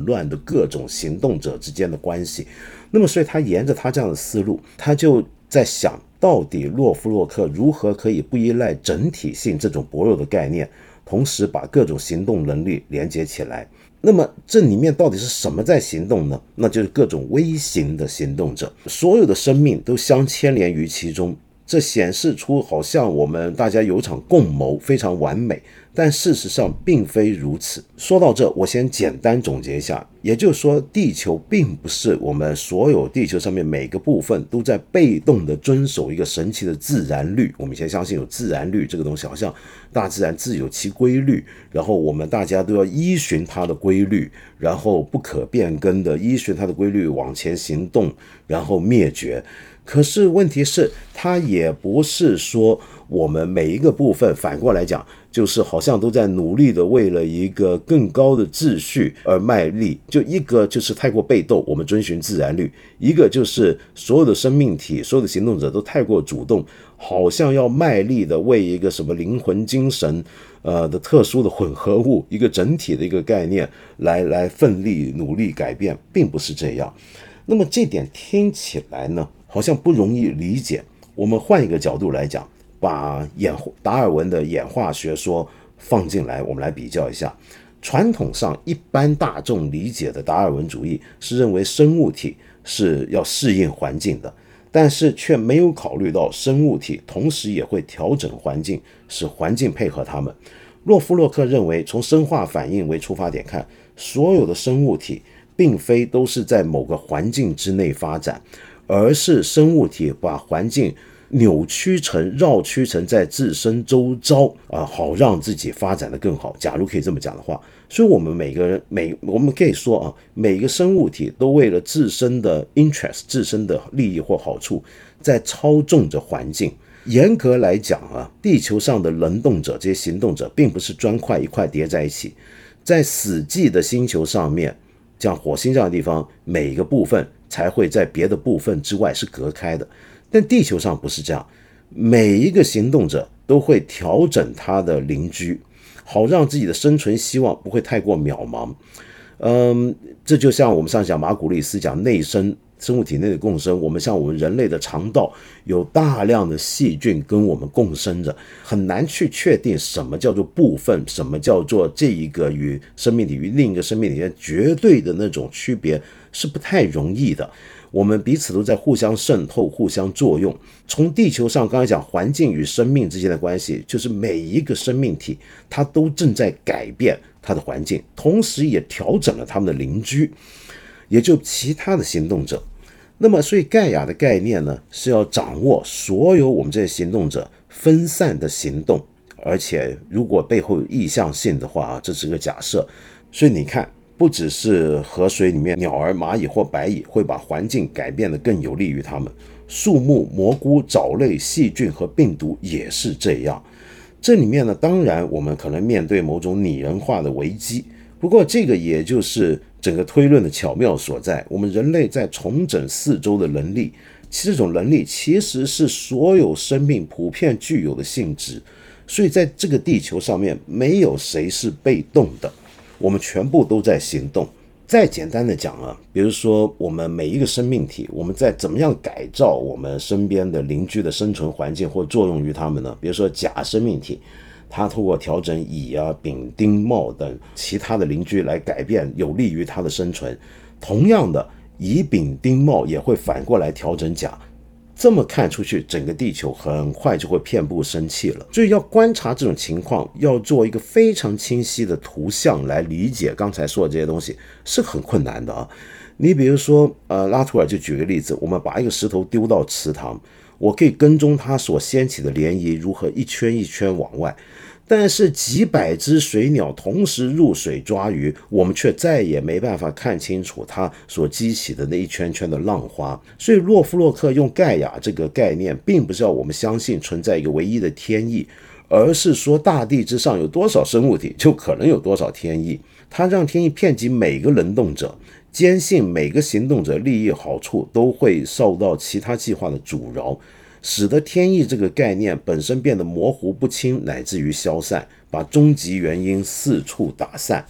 乱的各种行动者之间的关系。那么所以他沿着他这样的思路，他就在想到底洛夫洛克如何可以不依赖整体性这种薄弱的概念，同时把各种行动能力连接起来。那么这里面到底是什么在行动呢？那就是各种微型的行动者，所有的生命都相牵连于其中。这显示出好像我们大家有场共谋，非常完美，但事实上并非如此。说到这，我先简单总结一下，也就是说，地球并不是我们所有地球上面每个部分都在被动的遵守一个神奇的自然律。我们以前相信有自然律这个东西，好像大自然自有其规律，然后我们大家都要依循它的规律，然后不可变更的依循它的规律往前行动，然后灭绝。可是问题是，它也不是说我们每一个部分反过来讲，就是好像都在努力的为了一个更高的秩序而卖力。就一个就是太过被动，我们遵循自然律；一个就是所有的生命体、所有的行动者都太过主动，好像要卖力的为一个什么灵魂精神的特殊的混合物，一个整体的一个概念来奋力努力改变，并不是这样。那么这点听起来呢，好像不容易理解。我们换一个角度来讲，把达尔文的演化学说放进来，我们来比较一下。传统上一般大众理解的达尔文主义是认为生物体是要适应环境的，但是却没有考虑到生物体同时也会调整环境，使环境配合它们。洛夫洛克认为，从生化反应为出发点看，所有的生物体并非都是在某个环境之内发展，而是生物体把环境扭曲成、绕曲成在自身周遭好让自己发展得更好。假如可以这么讲的话，所以我们我们可以说每个生物体都为了自身的 interest、自身的利益或好处，在操纵着环境。严格来讲地球上的能动者，这些行动者，并不是砖块一块叠在一起。在死寂的星球上面，像火星这样的地方，每一个部分才会在别的部分之外是隔开的。但地球上不是这样，每一个行动者都会调整他的邻居，好让自己的生存希望不会太过渺茫。这就像我们上次讲马古利斯讲内生，生物体内的共生，我们像我们人类的肠道有大量的细菌跟我们共生着，很难去确定什么叫做部分，什么叫做这一个与生命体与另一个生命体绝对的那种区别，是不太容易的。我们彼此都在互相渗透、互相作用。从地球上刚才讲环境与生命之间的关系，就是每一个生命体它都正在改变它的环境，同时也调整了他们的邻居，也就其他的行动者。那么所以盖亚的概念呢，是要掌握所有我们这些行动者分散的行动，而且如果背后有意向性的话这是个假设。所以你看，不只是河水里面鸟儿、蚂蚁或白蚁会把环境改变得更有利于它们，树木、蘑菇、藻类、细菌和病毒也是这样。这里面呢，当然我们可能面对某种拟人化的危机，不过这个也就是整个推论的巧妙所在。我们人类在重整四周的能力，这种能力其实是所有生命普遍具有的性质，所以在这个地球上面没有谁是被动的，我们全部都在行动。再简单的讲比如说我们每一个生命体，我们在怎么样改造我们身边的邻居的生存环境或作用于他们呢？比如说甲生命体，它透过调整乙丙丁卯等其他的邻居来改变有利于它的生存。同样的，乙丙丁卯也会反过来调整甲。这么看出去，整个地球很快就会遍布生气了。所以要观察这种情况，要做一个非常清晰的图像来理解刚才说的这些东西，是很困难的你比如说拉图尔就举个例子，我们把一个石头丢到池塘，我可以跟踪它所掀起的涟漪如何一圈一圈往外，但是几百只水鸟同时入水抓鱼，我们却再也没办法看清楚它所激起的那一圈圈的浪花。所以洛夫洛克用盖亚这个概念，并不是要我们相信存在一个唯一的天意，而是说大地之上有多少生物体，就可能有多少天意。他让天意遍及每个能动者，坚信每个行动者利益好处都会受到其他计划的阻挠，使得天意这个概念本身变得模糊不清，乃至于消散，把终极原因四处打散。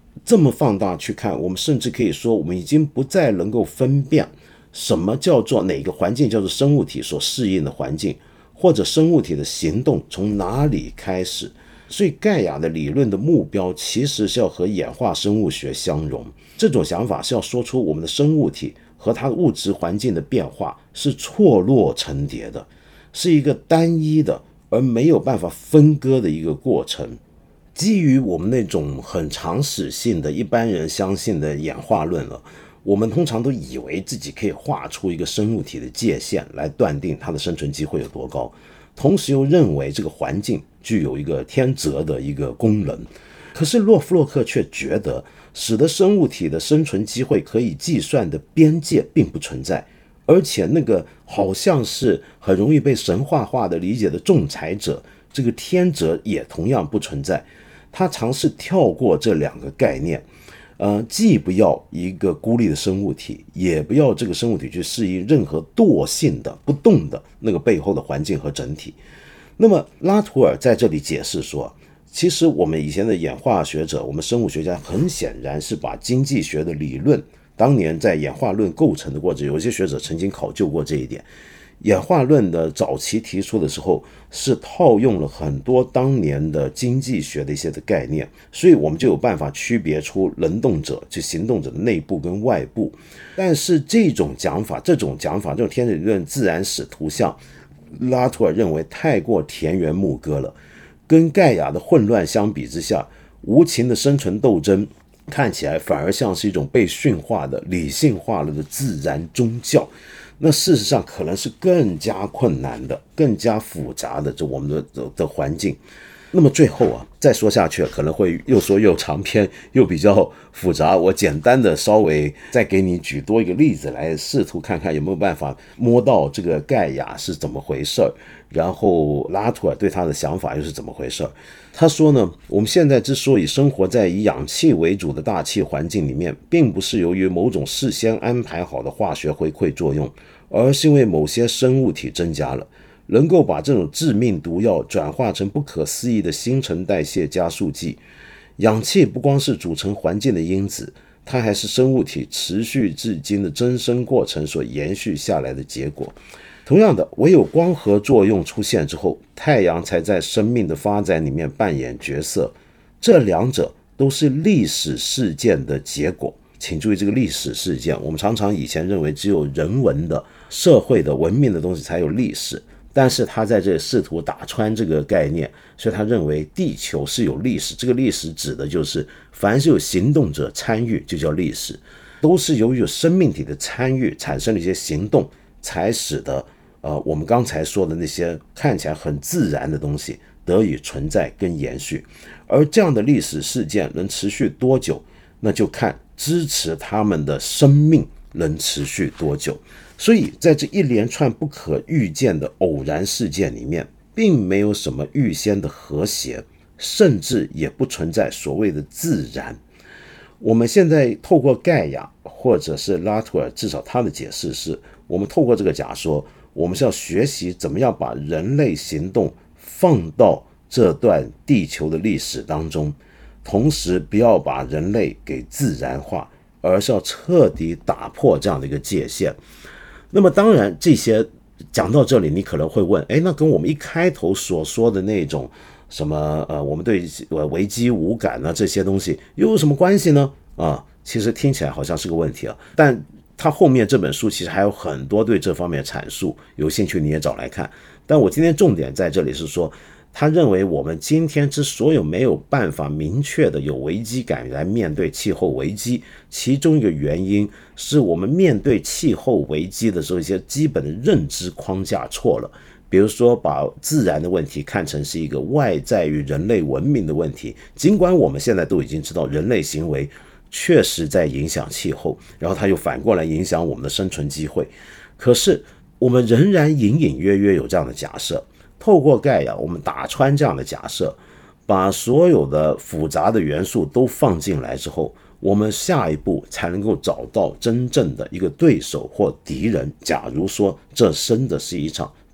这么放大去看，我们甚至可以说，我们已经不再能够分辨什么叫做哪个环境叫做生物体所适应的环境，或者生物体的行动从哪里开始。所以盖亚的理论的目标其实是要和演化生物学相融，这种想法是要说出我们的生物体和它的物质环境的变化是错落层叠的，是一个单一的而没有办法分割的一个过程。基于我们那种很常识性的一般人相信的演化论了，我们通常都以为自己可以画出一个生物体的界限来断定它的生存机会有多高，同时又认为这个环境具有一个天择的一个功能。可是洛夫洛克却觉得，使得生物体的生存机会可以计算的边界并不存在，而且那个好像是很容易被神话化的理解的仲裁者，这个天择也同样不存在。他尝试跳过这两个概念，既不要一个孤立的生物体，也不要这个生物体去适应任何惰性的不动的那个背后的环境和整体。那么拉图尔在这里解释说，其实我们以前的演化学者，我们生物学家很显然是把经济学的理论，当年在演化论构成的过程，有些学者曾经考究过这一点。演化论的早期提出的时候，是套用了很多当年的经济学的一些的概念，所以我们就有办法区别出能动者，就行动者的内部跟外部。但是这种讲法，这种天人理论自然史图像，拉图尔认为太过田园牧歌了，跟盖亚的混乱相比之下，无情的生存斗争看起来反而像是一种被驯化的、理性化了的自然宗教。那事实上可能是更加困难的、更加复杂的我们的环境。那么最后再说下去可能会又说又长篇又比较复杂，我简单的稍微再给你举多一个例子来试图看看有没有办法摸到这个盖亚是怎么回事，然后拉图尔对他的想法又是怎么回事。他说呢，我们现在之所以生活在以氧气为主的大气环境里面，并不是由于某种事先安排好的化学回馈作用，而是因为某些生物体增加了，能够把这种致命毒药转化成不可思议的新陈代谢加速剂。氧气不光是组成环境的因子，它还是生物体持续至今的增生过程所延续下来的结果。同样的，唯有光合作用出现之后，太阳才在生命的发展里面扮演角色。这两者都是历史事件的结果。请注意这个历史事件，我们常常以前认为只有人文的、社会的、文明的东西才有历史，但是他在这里试图打穿这个概念，所以他认为地球是有历史。这个历史指的就是凡是有行动者参与就叫历史，都是由于有生命体的参与产生了一些行动，才使得我们刚才说的那些看起来很自然的东西得以存在跟延续。而这样的历史事件能持续多久，那就看支持他们的生命能持续多久。所以在这一连串不可预见的偶然事件里面，并没有什么预先的和谐，甚至也不存在所谓的自然。我们现在透过盖亚或者是拉图尔，至少他的解释是，我们透过这个假说，我们是要学习怎么样把人类行动放到这段地球的历史当中，同时不要把人类给自然化，而是要彻底打破这样的一个界限。那么当然这些讲到这里，你可能会问，那跟我们一开头所说的那种什么我们对危机无感这些东西又有什么关系呢？其实听起来好像是个问题但他后面这本书其实还有很多对这方面的阐述，有兴趣你也找来看。但我今天重点在这里是说，他认为我们今天之所以没有办法明确的有危机感来面对气候危机，其中一个原因是我们面对气候危机的时候，一些基本的认知框架错了。比如说把自然的问题看成是一个外在于人类文明的问题，尽管我们现在都已经知道人类行为确实在影响气候，然后它又反过来影响我们的生存机会，可是我们仍然隐隐约约有这样的假设。透过盖亚，我们打穿这样的假设，把所有的复杂的元素都放进来之后，我们下一步才能够找到真正的一个对手或敌人。假如说这真的是一场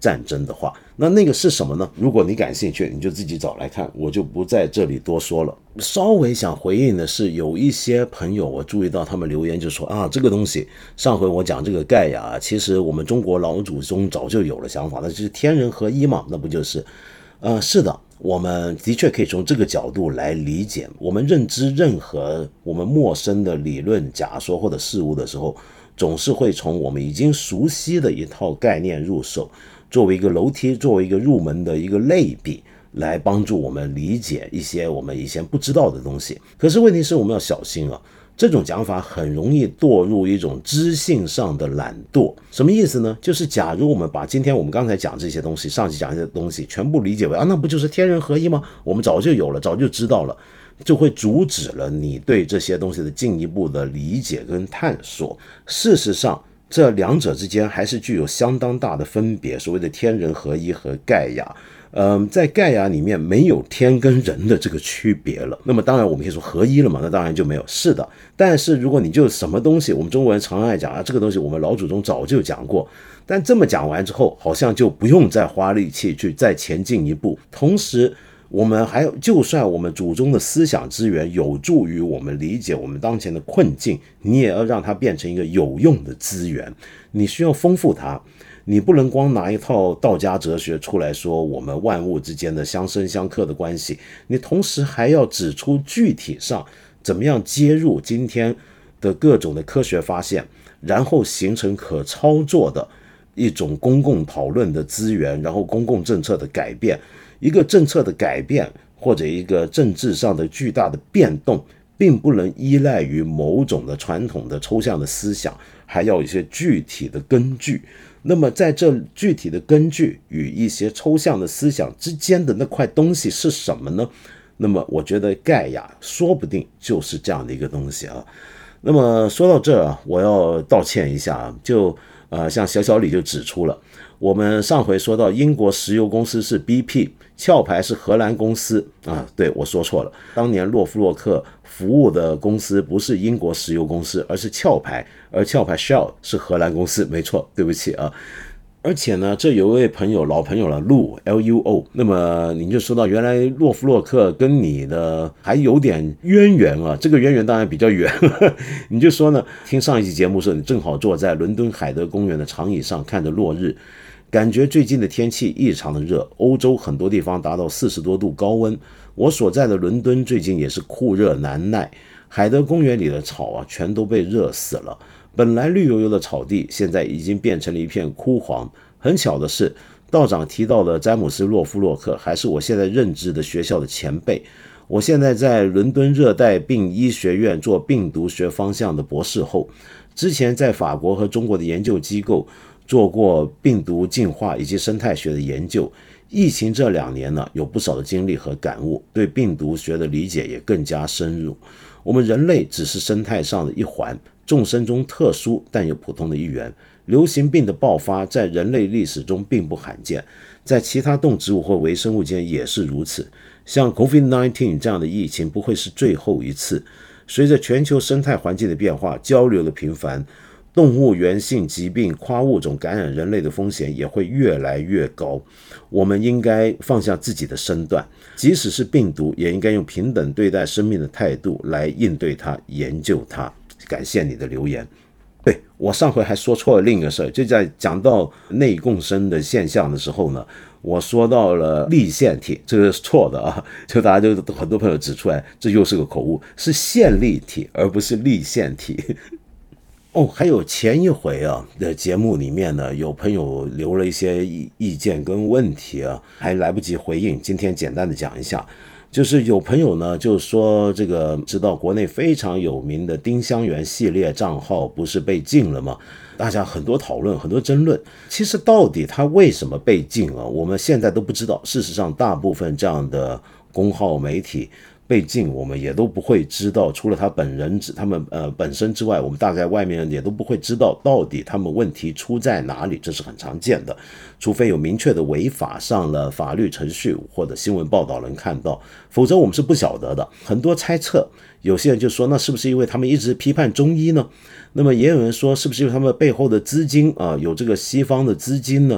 战争的话，那个是什么呢？如果你感兴趣，你就自己找来看，我就不在这里多说了。稍微想回应的是，有一些朋友我注意到他们留言就说啊，这个东西上回我讲这个盖亚，其实我们中国老祖宗早就有了想法，那就是天人合一嘛，那不就是是的，我们的确可以从这个角度来理解。我们认知任何我们陌生的理论假说或者事物的时候，总是会从我们已经熟悉的一套概念入手，作为一个楼梯，作为一个入门的一个类比，来帮助我们理解一些我们以前不知道的东西。可是问题是我们要小心啊，这种讲法很容易堕入一种知性上的懒惰。什么意思呢？就是假如我们把今天我们刚才讲这些东西，上期讲这些东西全部理解为那不就是天人合一吗？我们早就有了，早就知道了，就会阻止了你对这些东西的进一步的理解跟探索。事实上这两者之间还是具有相当大的分别，所谓的天人合一和盖亚。在盖亚里面没有天跟人的这个区别了，那么当然我们可以说合一了嘛，那当然就没有。是的，但是如果你就什么东西，我们中国人常爱讲这个东西我们老祖宗早就讲过，但这么讲完之后，好像就不用再花力气去再前进一步。同时我们还就算我们祖宗的思想资源有助于我们理解我们当前的困境，你也要让它变成一个有用的资源，你需要丰富它。你不能光拿一套道家哲学出来说我们万物之间的相生相克的关系，你同时还要指出具体上怎么样接入今天的各种的科学发现，然后形成可操作的一种公共讨论的资源，然后公共政策的改变。一个政策的改变或者一个政治上的巨大的变动，并不能依赖于某种的传统的抽象的思想，还要有一些具体的根据。那么在这具体的根据与一些抽象的思想之间的那块东西是什么呢？那么我觉得盖亚说不定就是这样的一个东西啊。那么说到这我要道歉一下，就像小李就指出了，我们上回说到英国石油公司是 BP， 壳牌是荷兰公司对，我说错了，当年洛夫洛克服务的公司不是英国石油公司，而是壳牌，而壳牌 Shell 是荷兰公司，没错，对不起啊。而且呢，这有一位朋友，老朋友了，LUO， 那么你就说到原来洛夫洛克跟你的还有点渊源啊，这个渊源当然比较远你就说呢，听上一期节目的时候，你正好坐在伦敦海德公园的长椅上看着落日，感觉最近的天气异常的热，欧洲很多地方达到40多度高温，我所在的伦敦最近也是酷热难耐，海德公园里的草全都被热死了，本来绿油油的草地现在已经变成了一片枯黄。很巧的是，道长提到的詹姆斯·洛夫洛克还是我现在任职的学校的前辈。我现在在伦敦热带病医学院做病毒学方向的博士后，之前在法国和中国的研究机构做过病毒进化以及生态学的研究。疫情这2年呢，有不少的经历和感悟，对病毒学的理解也更加深入。我们人类只是生态上的一环，众生中特殊但又普通的一员。流行病的爆发在人类历史中并不罕见，在其他动植物或微生物间也是如此。像 COVID-19 这样的疫情不会是最后一次。随着全球生态环境的变化，交流的频繁，动物源性疾病跨物种感染人类的风险也会越来越高。我们应该放下自己的身段，即使是病毒也应该用平等对待生命的态度来应对它，研究它。感谢你的留言。对，我上回还说错了另一个事儿，就在讲到内共生的现象的时候呢，我说到了粒线体，这个是错的啊，就大家就很多朋友指出来，这又是个口误，是线粒体而不是粒线体还有前一回的节目里面呢，有朋友留了一些意见跟问题还来不及回应，今天简单的讲一下。就是有朋友呢就说，这个知道国内非常有名的丁香园系列账号不是被禁了吗？大家很多讨论，很多争论，其实到底他为什么被禁我们现在都不知道。事实上大部分这样的公号媒体被禁我们也都不会知道，除了他们本身之外，我们大概外面人也都不会知道到底他们问题出在哪里，这是很常见的。除非有明确的违法上了法律程序或者新闻报道能看到，否则我们是不晓得的。很多猜测，有些人就说那是不是因为他们一直批判中医呢？那么也有人说是不是因为他们背后的资金有这个西方的资金呢？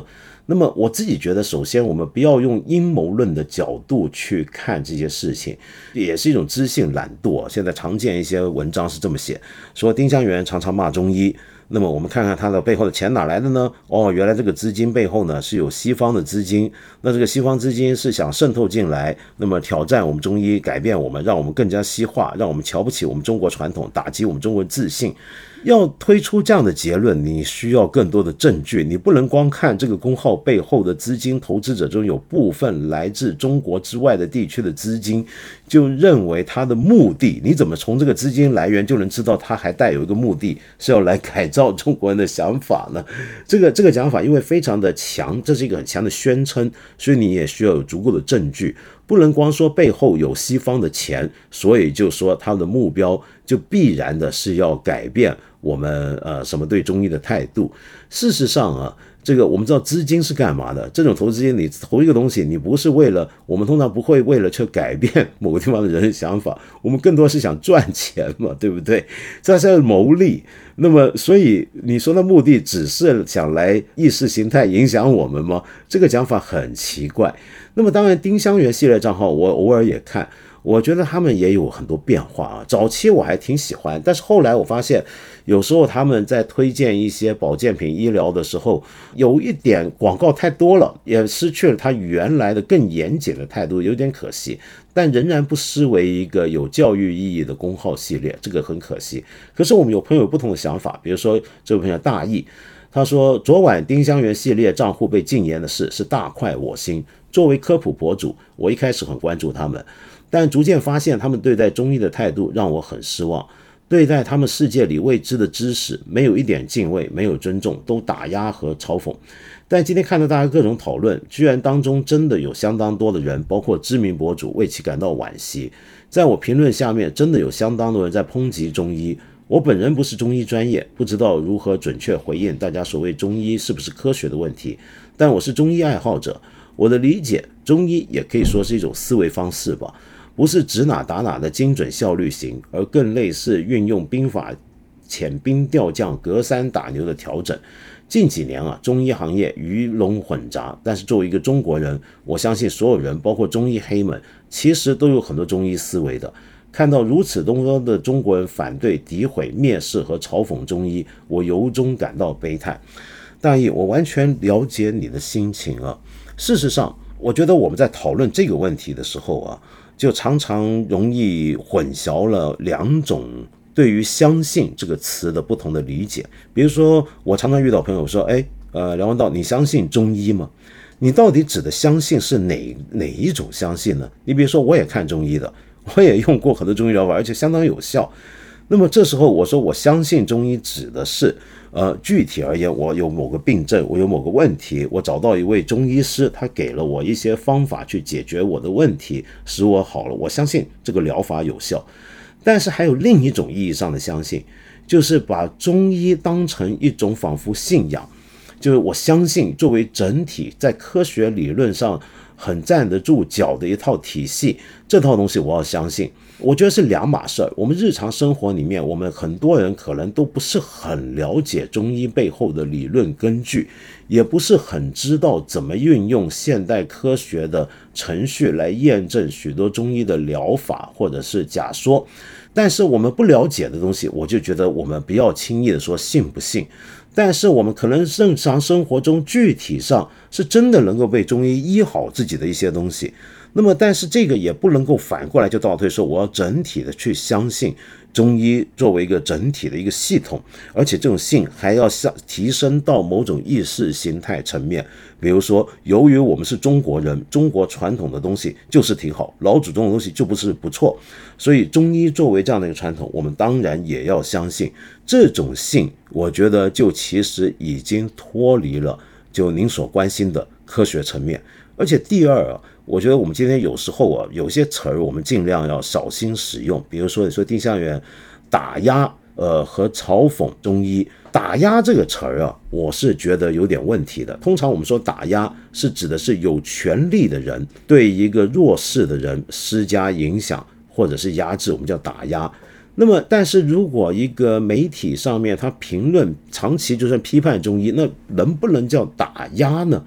那么我自己觉得，首先我们不要用阴谋论的角度去看这些事情，也是一种知性懒惰。现在常见一些文章是这么写，说丁香园常常骂中医，那么我们看看他的背后的钱哪来的呢？原来这个资金背后呢是有西方的资金，那这个西方资金是想渗透进来，那么挑战我们中医，改变我们，让我们更加西化，让我们瞧不起我们中国传统，打击我们中国自信。要推出这样的结论，你需要更多的证据，你不能光看这个公号背后的资金投资者中有部分来自中国之外的地区的资金，就认为他的目的，你怎么从这个资金来源就能知道他还带有一个目的是要来改造中国人的想法呢？这个讲法因为非常的强，这是一个很强的宣称，所以你也需要有足够的证据，不能光说背后有西方的钱，所以就说他的目标就必然的是要改变我们什么对中医的态度。事实上啊，这个我们知道资金是干嘛的，这种投资金你投一个东西，你不是为了，我们通常不会为了去改变某个地方的人的想法，我们更多是想赚钱嘛，对不对？这是牟利。那么所以你说的目的只是想来意识形态影响我们吗？这个讲法很奇怪。那么当然丁香园系列账号我偶尔也看，我觉得他们也有很多变化啊。早期我还挺喜欢，但是后来我发现有时候他们在推荐一些保健品医疗的时候，有一点广告太多了，也失去了他原来的更严谨的态度，有点可惜。但仍然不失为一个有教育意义的公号系列，这个很可惜。可是我们有朋友有不同的想法，比如说这位朋友大义，他说昨晚丁香园系列账户被禁言的事是大快我心。作为科普博主，我一开始很关注他们，但逐渐发现他们对待中医的态度让我很失望，对待他们世界里未知的知识没有一点敬畏，没有尊重，都打压和嘲讽。但今天看到大家各种讨论，居然当中真的有相当多的人，包括知名博主，为其感到惋惜。在我评论下面真的有相当多人在抨击中医，我本人不是中医专业，不知道如何准确回应大家所谓中医是不是科学的问题，但我是中医爱好者，我的理解，中医也可以说是一种思维方式吧，不是指哪打哪的精准效率型，而更类似运用兵法遣兵调将隔山打牛的调整。近几年啊，中医行业鱼龙混杂，但是作为一个中国人，我相信所有人，包括中医黑们，其实都有很多中医思维的。看到如此多的中国人反对、诋毁、蔑视和嘲讽中医，我由衷感到悲叹。大义，我完全了解你的心情啊。事实上，我觉得我们在讨论这个问题的时候啊，就常常容易混淆了两种对于相信这个词的不同的理解。比如说我常常遇到朋友说，梁文道，你相信中医吗？你到底指的相信是哪一种相信呢？你比如说我也看中医的，我也用过很多中医疗法，而且相当有效。那么这时候我说我相信中医指的是具体而言，我有某个病症，我有某个问题，我找到一位中医师，他给了我一些方法去解决我的问题，使我好了，我相信这个疗法有效。但是还有另一种意义上的相信，就是把中医当成一种仿佛信仰，就是我相信作为整体在科学理论上很站得住脚的一套体系，这套东西我要相信。我觉得是两码事儿。我们日常生活里面，我们很多人可能都不是很了解中医背后的理论根据，也不是很知道怎么运用现代科学的程序来验证许多中医的疗法或者是假说。但是我们不了解的东西，我就觉得我们不要轻易的说信不信。但是我们可能日常生活中具体上是真的能够被中医医好自己的一些东西，那么但是这个也不能够反过来就倒退说我要整体的去相信中医作为一个整体的一个系统，而且这种信还要提升到某种意识形态层面。比如说由于我们是中国人，中国传统的东西就是挺好，老祖宗的东西就不是不错，所以中医作为这样的一个传统，我们当然也要相信。这种信我觉得就其实已经脱离了就您所关心的科学层面。而且第二啊，我觉得我们今天有时候啊，有些词儿我们尽量要小心使用。比如说你说丁香园打压和嘲讽中医，打压这个词儿啊，我是觉得有点问题的。通常我们说打压是指的是有权力的人对一个弱势的人施加影响或者是压制，我们叫打压。那么但是如果一个媒体上面他评论长期就算批判中医，那能不能叫打压呢？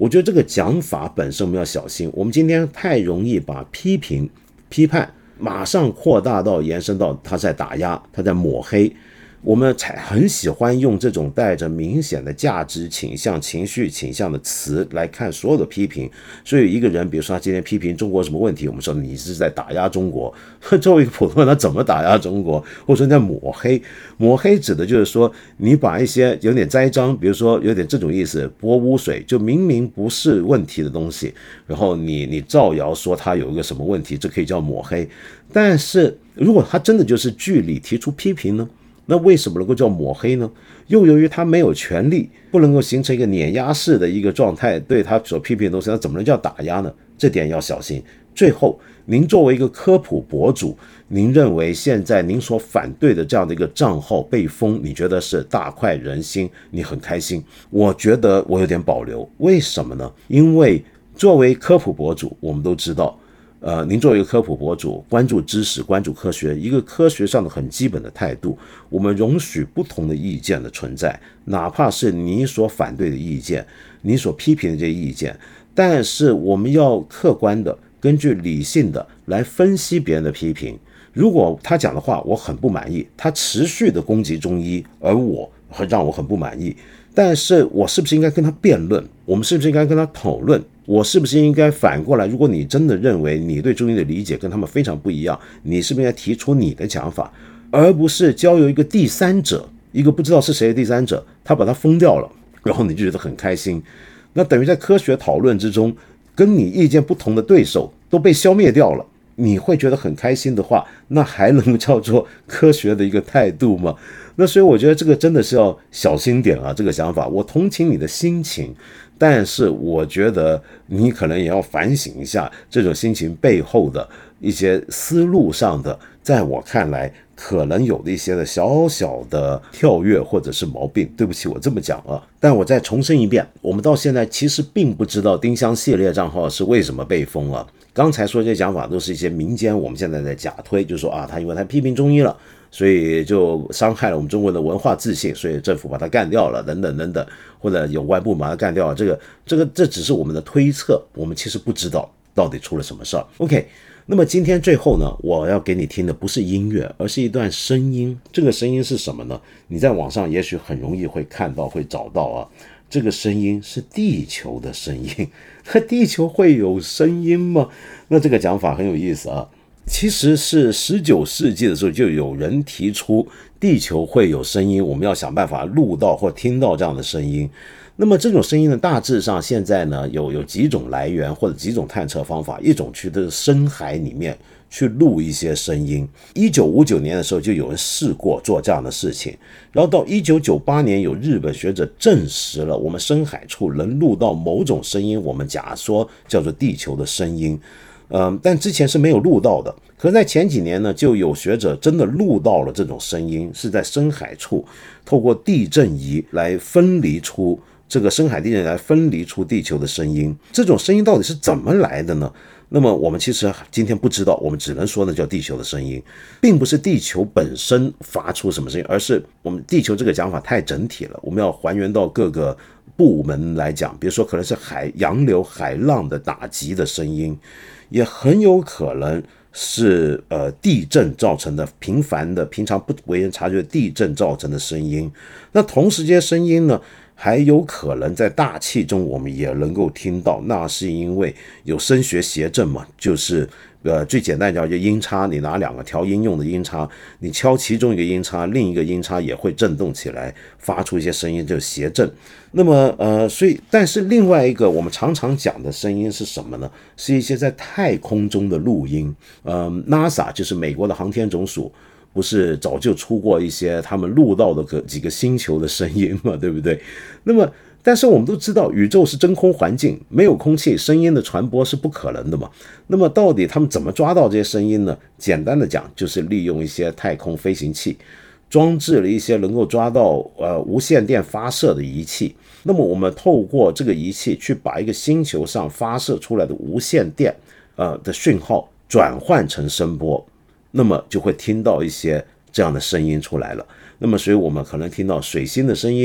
我觉得这个讲法本身我们要小心，我们今天太容易把批评、批判马上扩大到延伸到他在打压、他在抹黑。我们才很喜欢用这种带着明显的价值倾向、情绪倾向的词来看所有的批评。所以一个人，比如说他今天批评中国什么问题，我们说你是在打压中国。作为一个普通人，他怎么打压中国？或者说你在抹黑？抹黑指的就是说你把一些有点栽赃，比如说有点这种意思，泼污水，就明明不是问题的东西，然后你造谣说他有一个什么问题，这可以叫抹黑。但是如果他真的就是据理提出批评呢？那为什么能够叫抹黑呢？又由于他没有权利，不能够形成一个碾压式的一个状态，对他所批评的东西，那怎么能叫打压呢？这点要小心。最后，您作为一个科普博主，您认为现在您所反对的这样的一个账号被封，你觉得是大快人心，你很开心？我觉得我有点保留。为什么呢？因为作为科普博主，我们都知道您作为一个科普博主，关注知识，关注科学，一个科学上的很基本的态度，我们容许不同的意见的存在，哪怕是你所反对的意见，你所批评的这些意见，但是我们要客观的，根据理性的来分析别人的批评。如果他讲的话我很不满意，他持续的攻击中医，而让我很不满意，但是我是不是应该跟他辩论？我们是不是应该跟他讨论？我是不是应该反过来，如果你真的认为你对中医的理解跟他们非常不一样，你是不是应该提出你的讲法，而不是交由一个第三者，一个不知道是谁的第三者，他把它封掉了，然后你就觉得很开心。那等于在科学讨论之中，跟你意见不同的对手都被消灭掉了，你会觉得很开心的话，那还能叫做科学的一个态度吗？那所以我觉得这个真的是要小心点啊，这个想法。我同情你的心情，但是我觉得你可能也要反省一下这种心情背后的一些思路上的，在我看来可能有的一些的小小的跳跃或者是毛病。对不起，我这么讲啊，但我再重申一遍，我们到现在其实并不知道丁香系列账号是为什么被封了。刚才说这些讲法都是一些民间，我们现在在假推，就是说他因为他批评中医了，所以就伤害了我们中国的文化自信，所以政府把他干掉了，等等等等，或者有外部把他干掉了。这只是我们的推测，我们其实不知道到底出了什么事儿。OK， 那么今天最后呢，我要给你听的不是音乐，而是一段声音。这个声音是什么呢？你在网上也许很容易会看到，会找到啊。这个声音是地球的声音。那地球会有声音吗？那这个讲法很有意思啊。其实是19世纪的时候就有人提出地球会有声音，我们要想办法录到或听到这样的声音。那么这种声音呢，大致上现在呢有几种来源或者几种探测方法。一种去的深海里面去录一些声音。1959年的时候就有人试过做这样的事情，然后到1998年有日本学者证实了我们深海处能录到某种声音，我们假说叫做地球的声音。但之前是没有录到的。可是在前几年呢，就有学者真的录到了这种声音，是在深海处透过地震仪来分离出这个深海地震来分离出地球的声音。这种声音到底是怎么来的呢？那么我们其实今天不知道，我们只能说呢叫地球的声音，并不是地球本身发出什么声音，而是我们地球这个讲法太整体了，我们要还原到各个部门来讲。比如说可能是洋流海浪的打击的声音，也很有可能是地震造成的频繁的平常不为人察觉的地震造成的声音。那同时这些声音呢还有可能在大气中我们也能够听到，那是因为有声学谐振嘛，就是最简单叫音叉，你拿两个调音用的音叉，你敲其中一个音叉，另一个音叉也会震动起来，发出一些声音，就是谐振。那么所以但是另外一个我们常常讲的声音是什么呢？是一些在太空中的录音。NASA 就是美国的航天总署，不是早就出过一些他们录到的几个星球的声音嘛，对不对？那么但是我们都知道宇宙是真空环境，没有空气，声音的传播是不可能的嘛。那么到底他们怎么抓到这些声音呢？简单的讲，就是利用一些太空飞行器装置了一些能够抓到无线电发射的仪器。那么我们透过这个仪器去把一个星球上发射出来的无线电的讯号转换成声波，那么就会听到一些这样的声音出来了。那么所以我们可能听到水星的声音，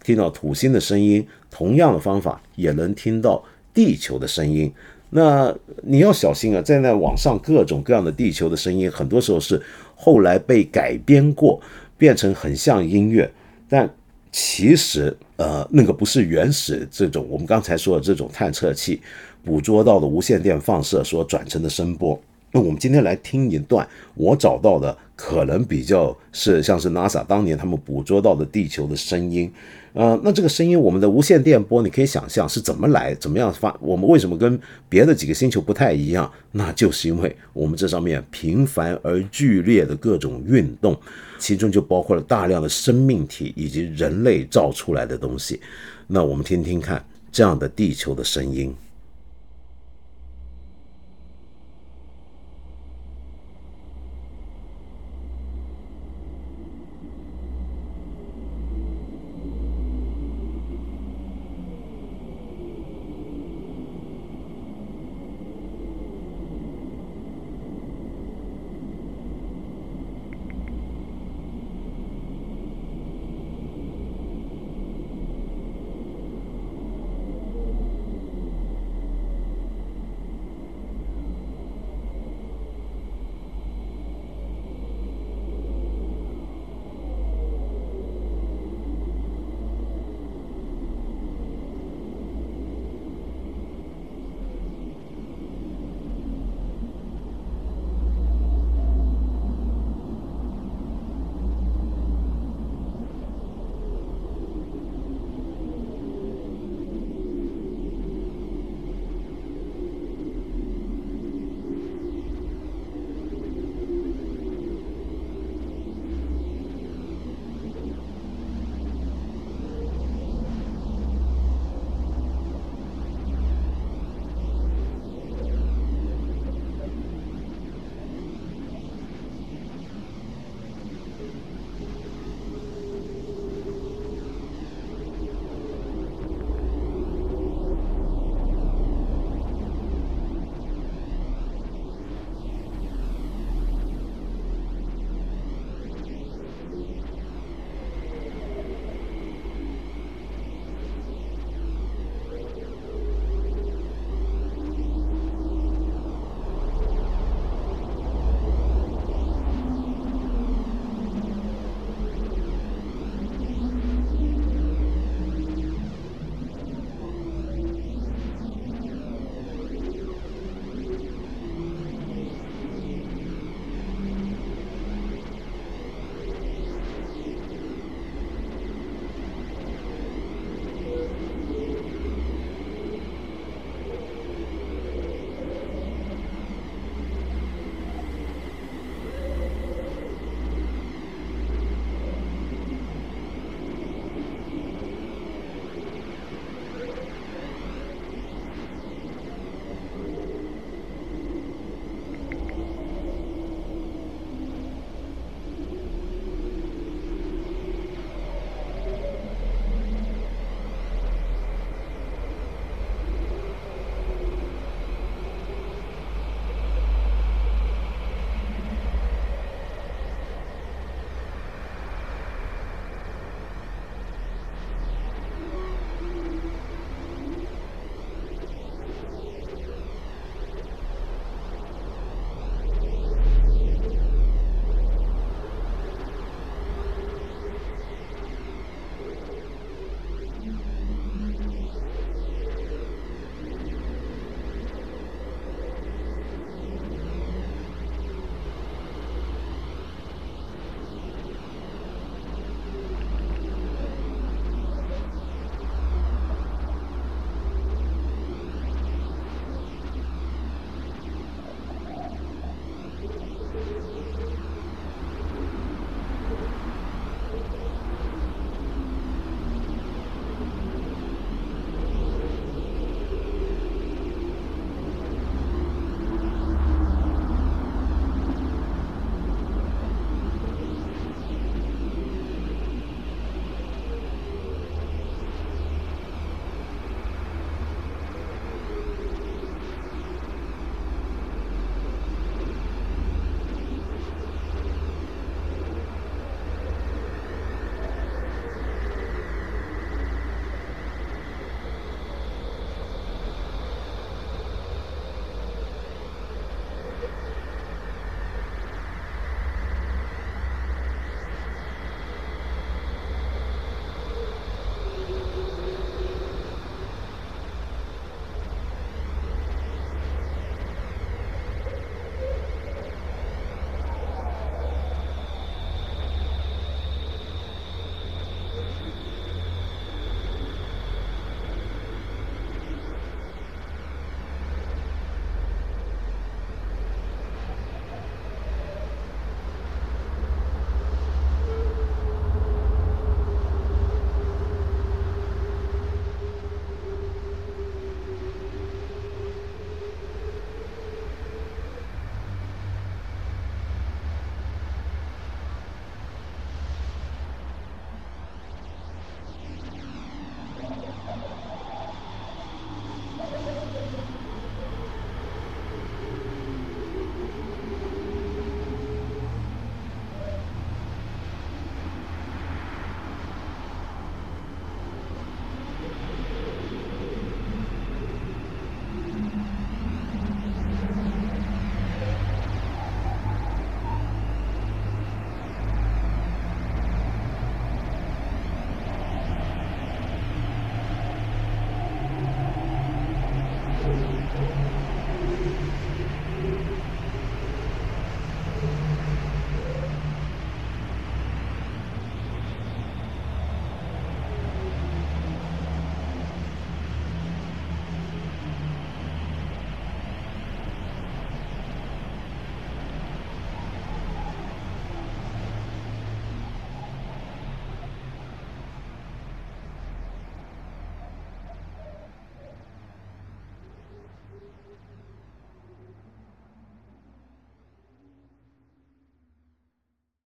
听到土星的声音，同样的方法也能听到地球的声音。那你要小心啊，在那网上各种各样的地球的声音，很多时候是后来被改编过，变成很像音乐，但其实那个不是原始这种我们刚才说的这种探测器捕捉到的无线电放射所转成的声波。那我们今天来听一段我找到的，可能比较是像是 NASA 当年他们捕捉到的地球的声音。那这个声音，我们的无线电波，你可以想象是怎么来，怎么样发？我们为什么跟别的几个星球不太一样？那就是因为我们这上面频繁而剧烈的各种运动，其中就包括了大量的生命体以及人类造出来的东西。那我们听听看这样的地球的声音。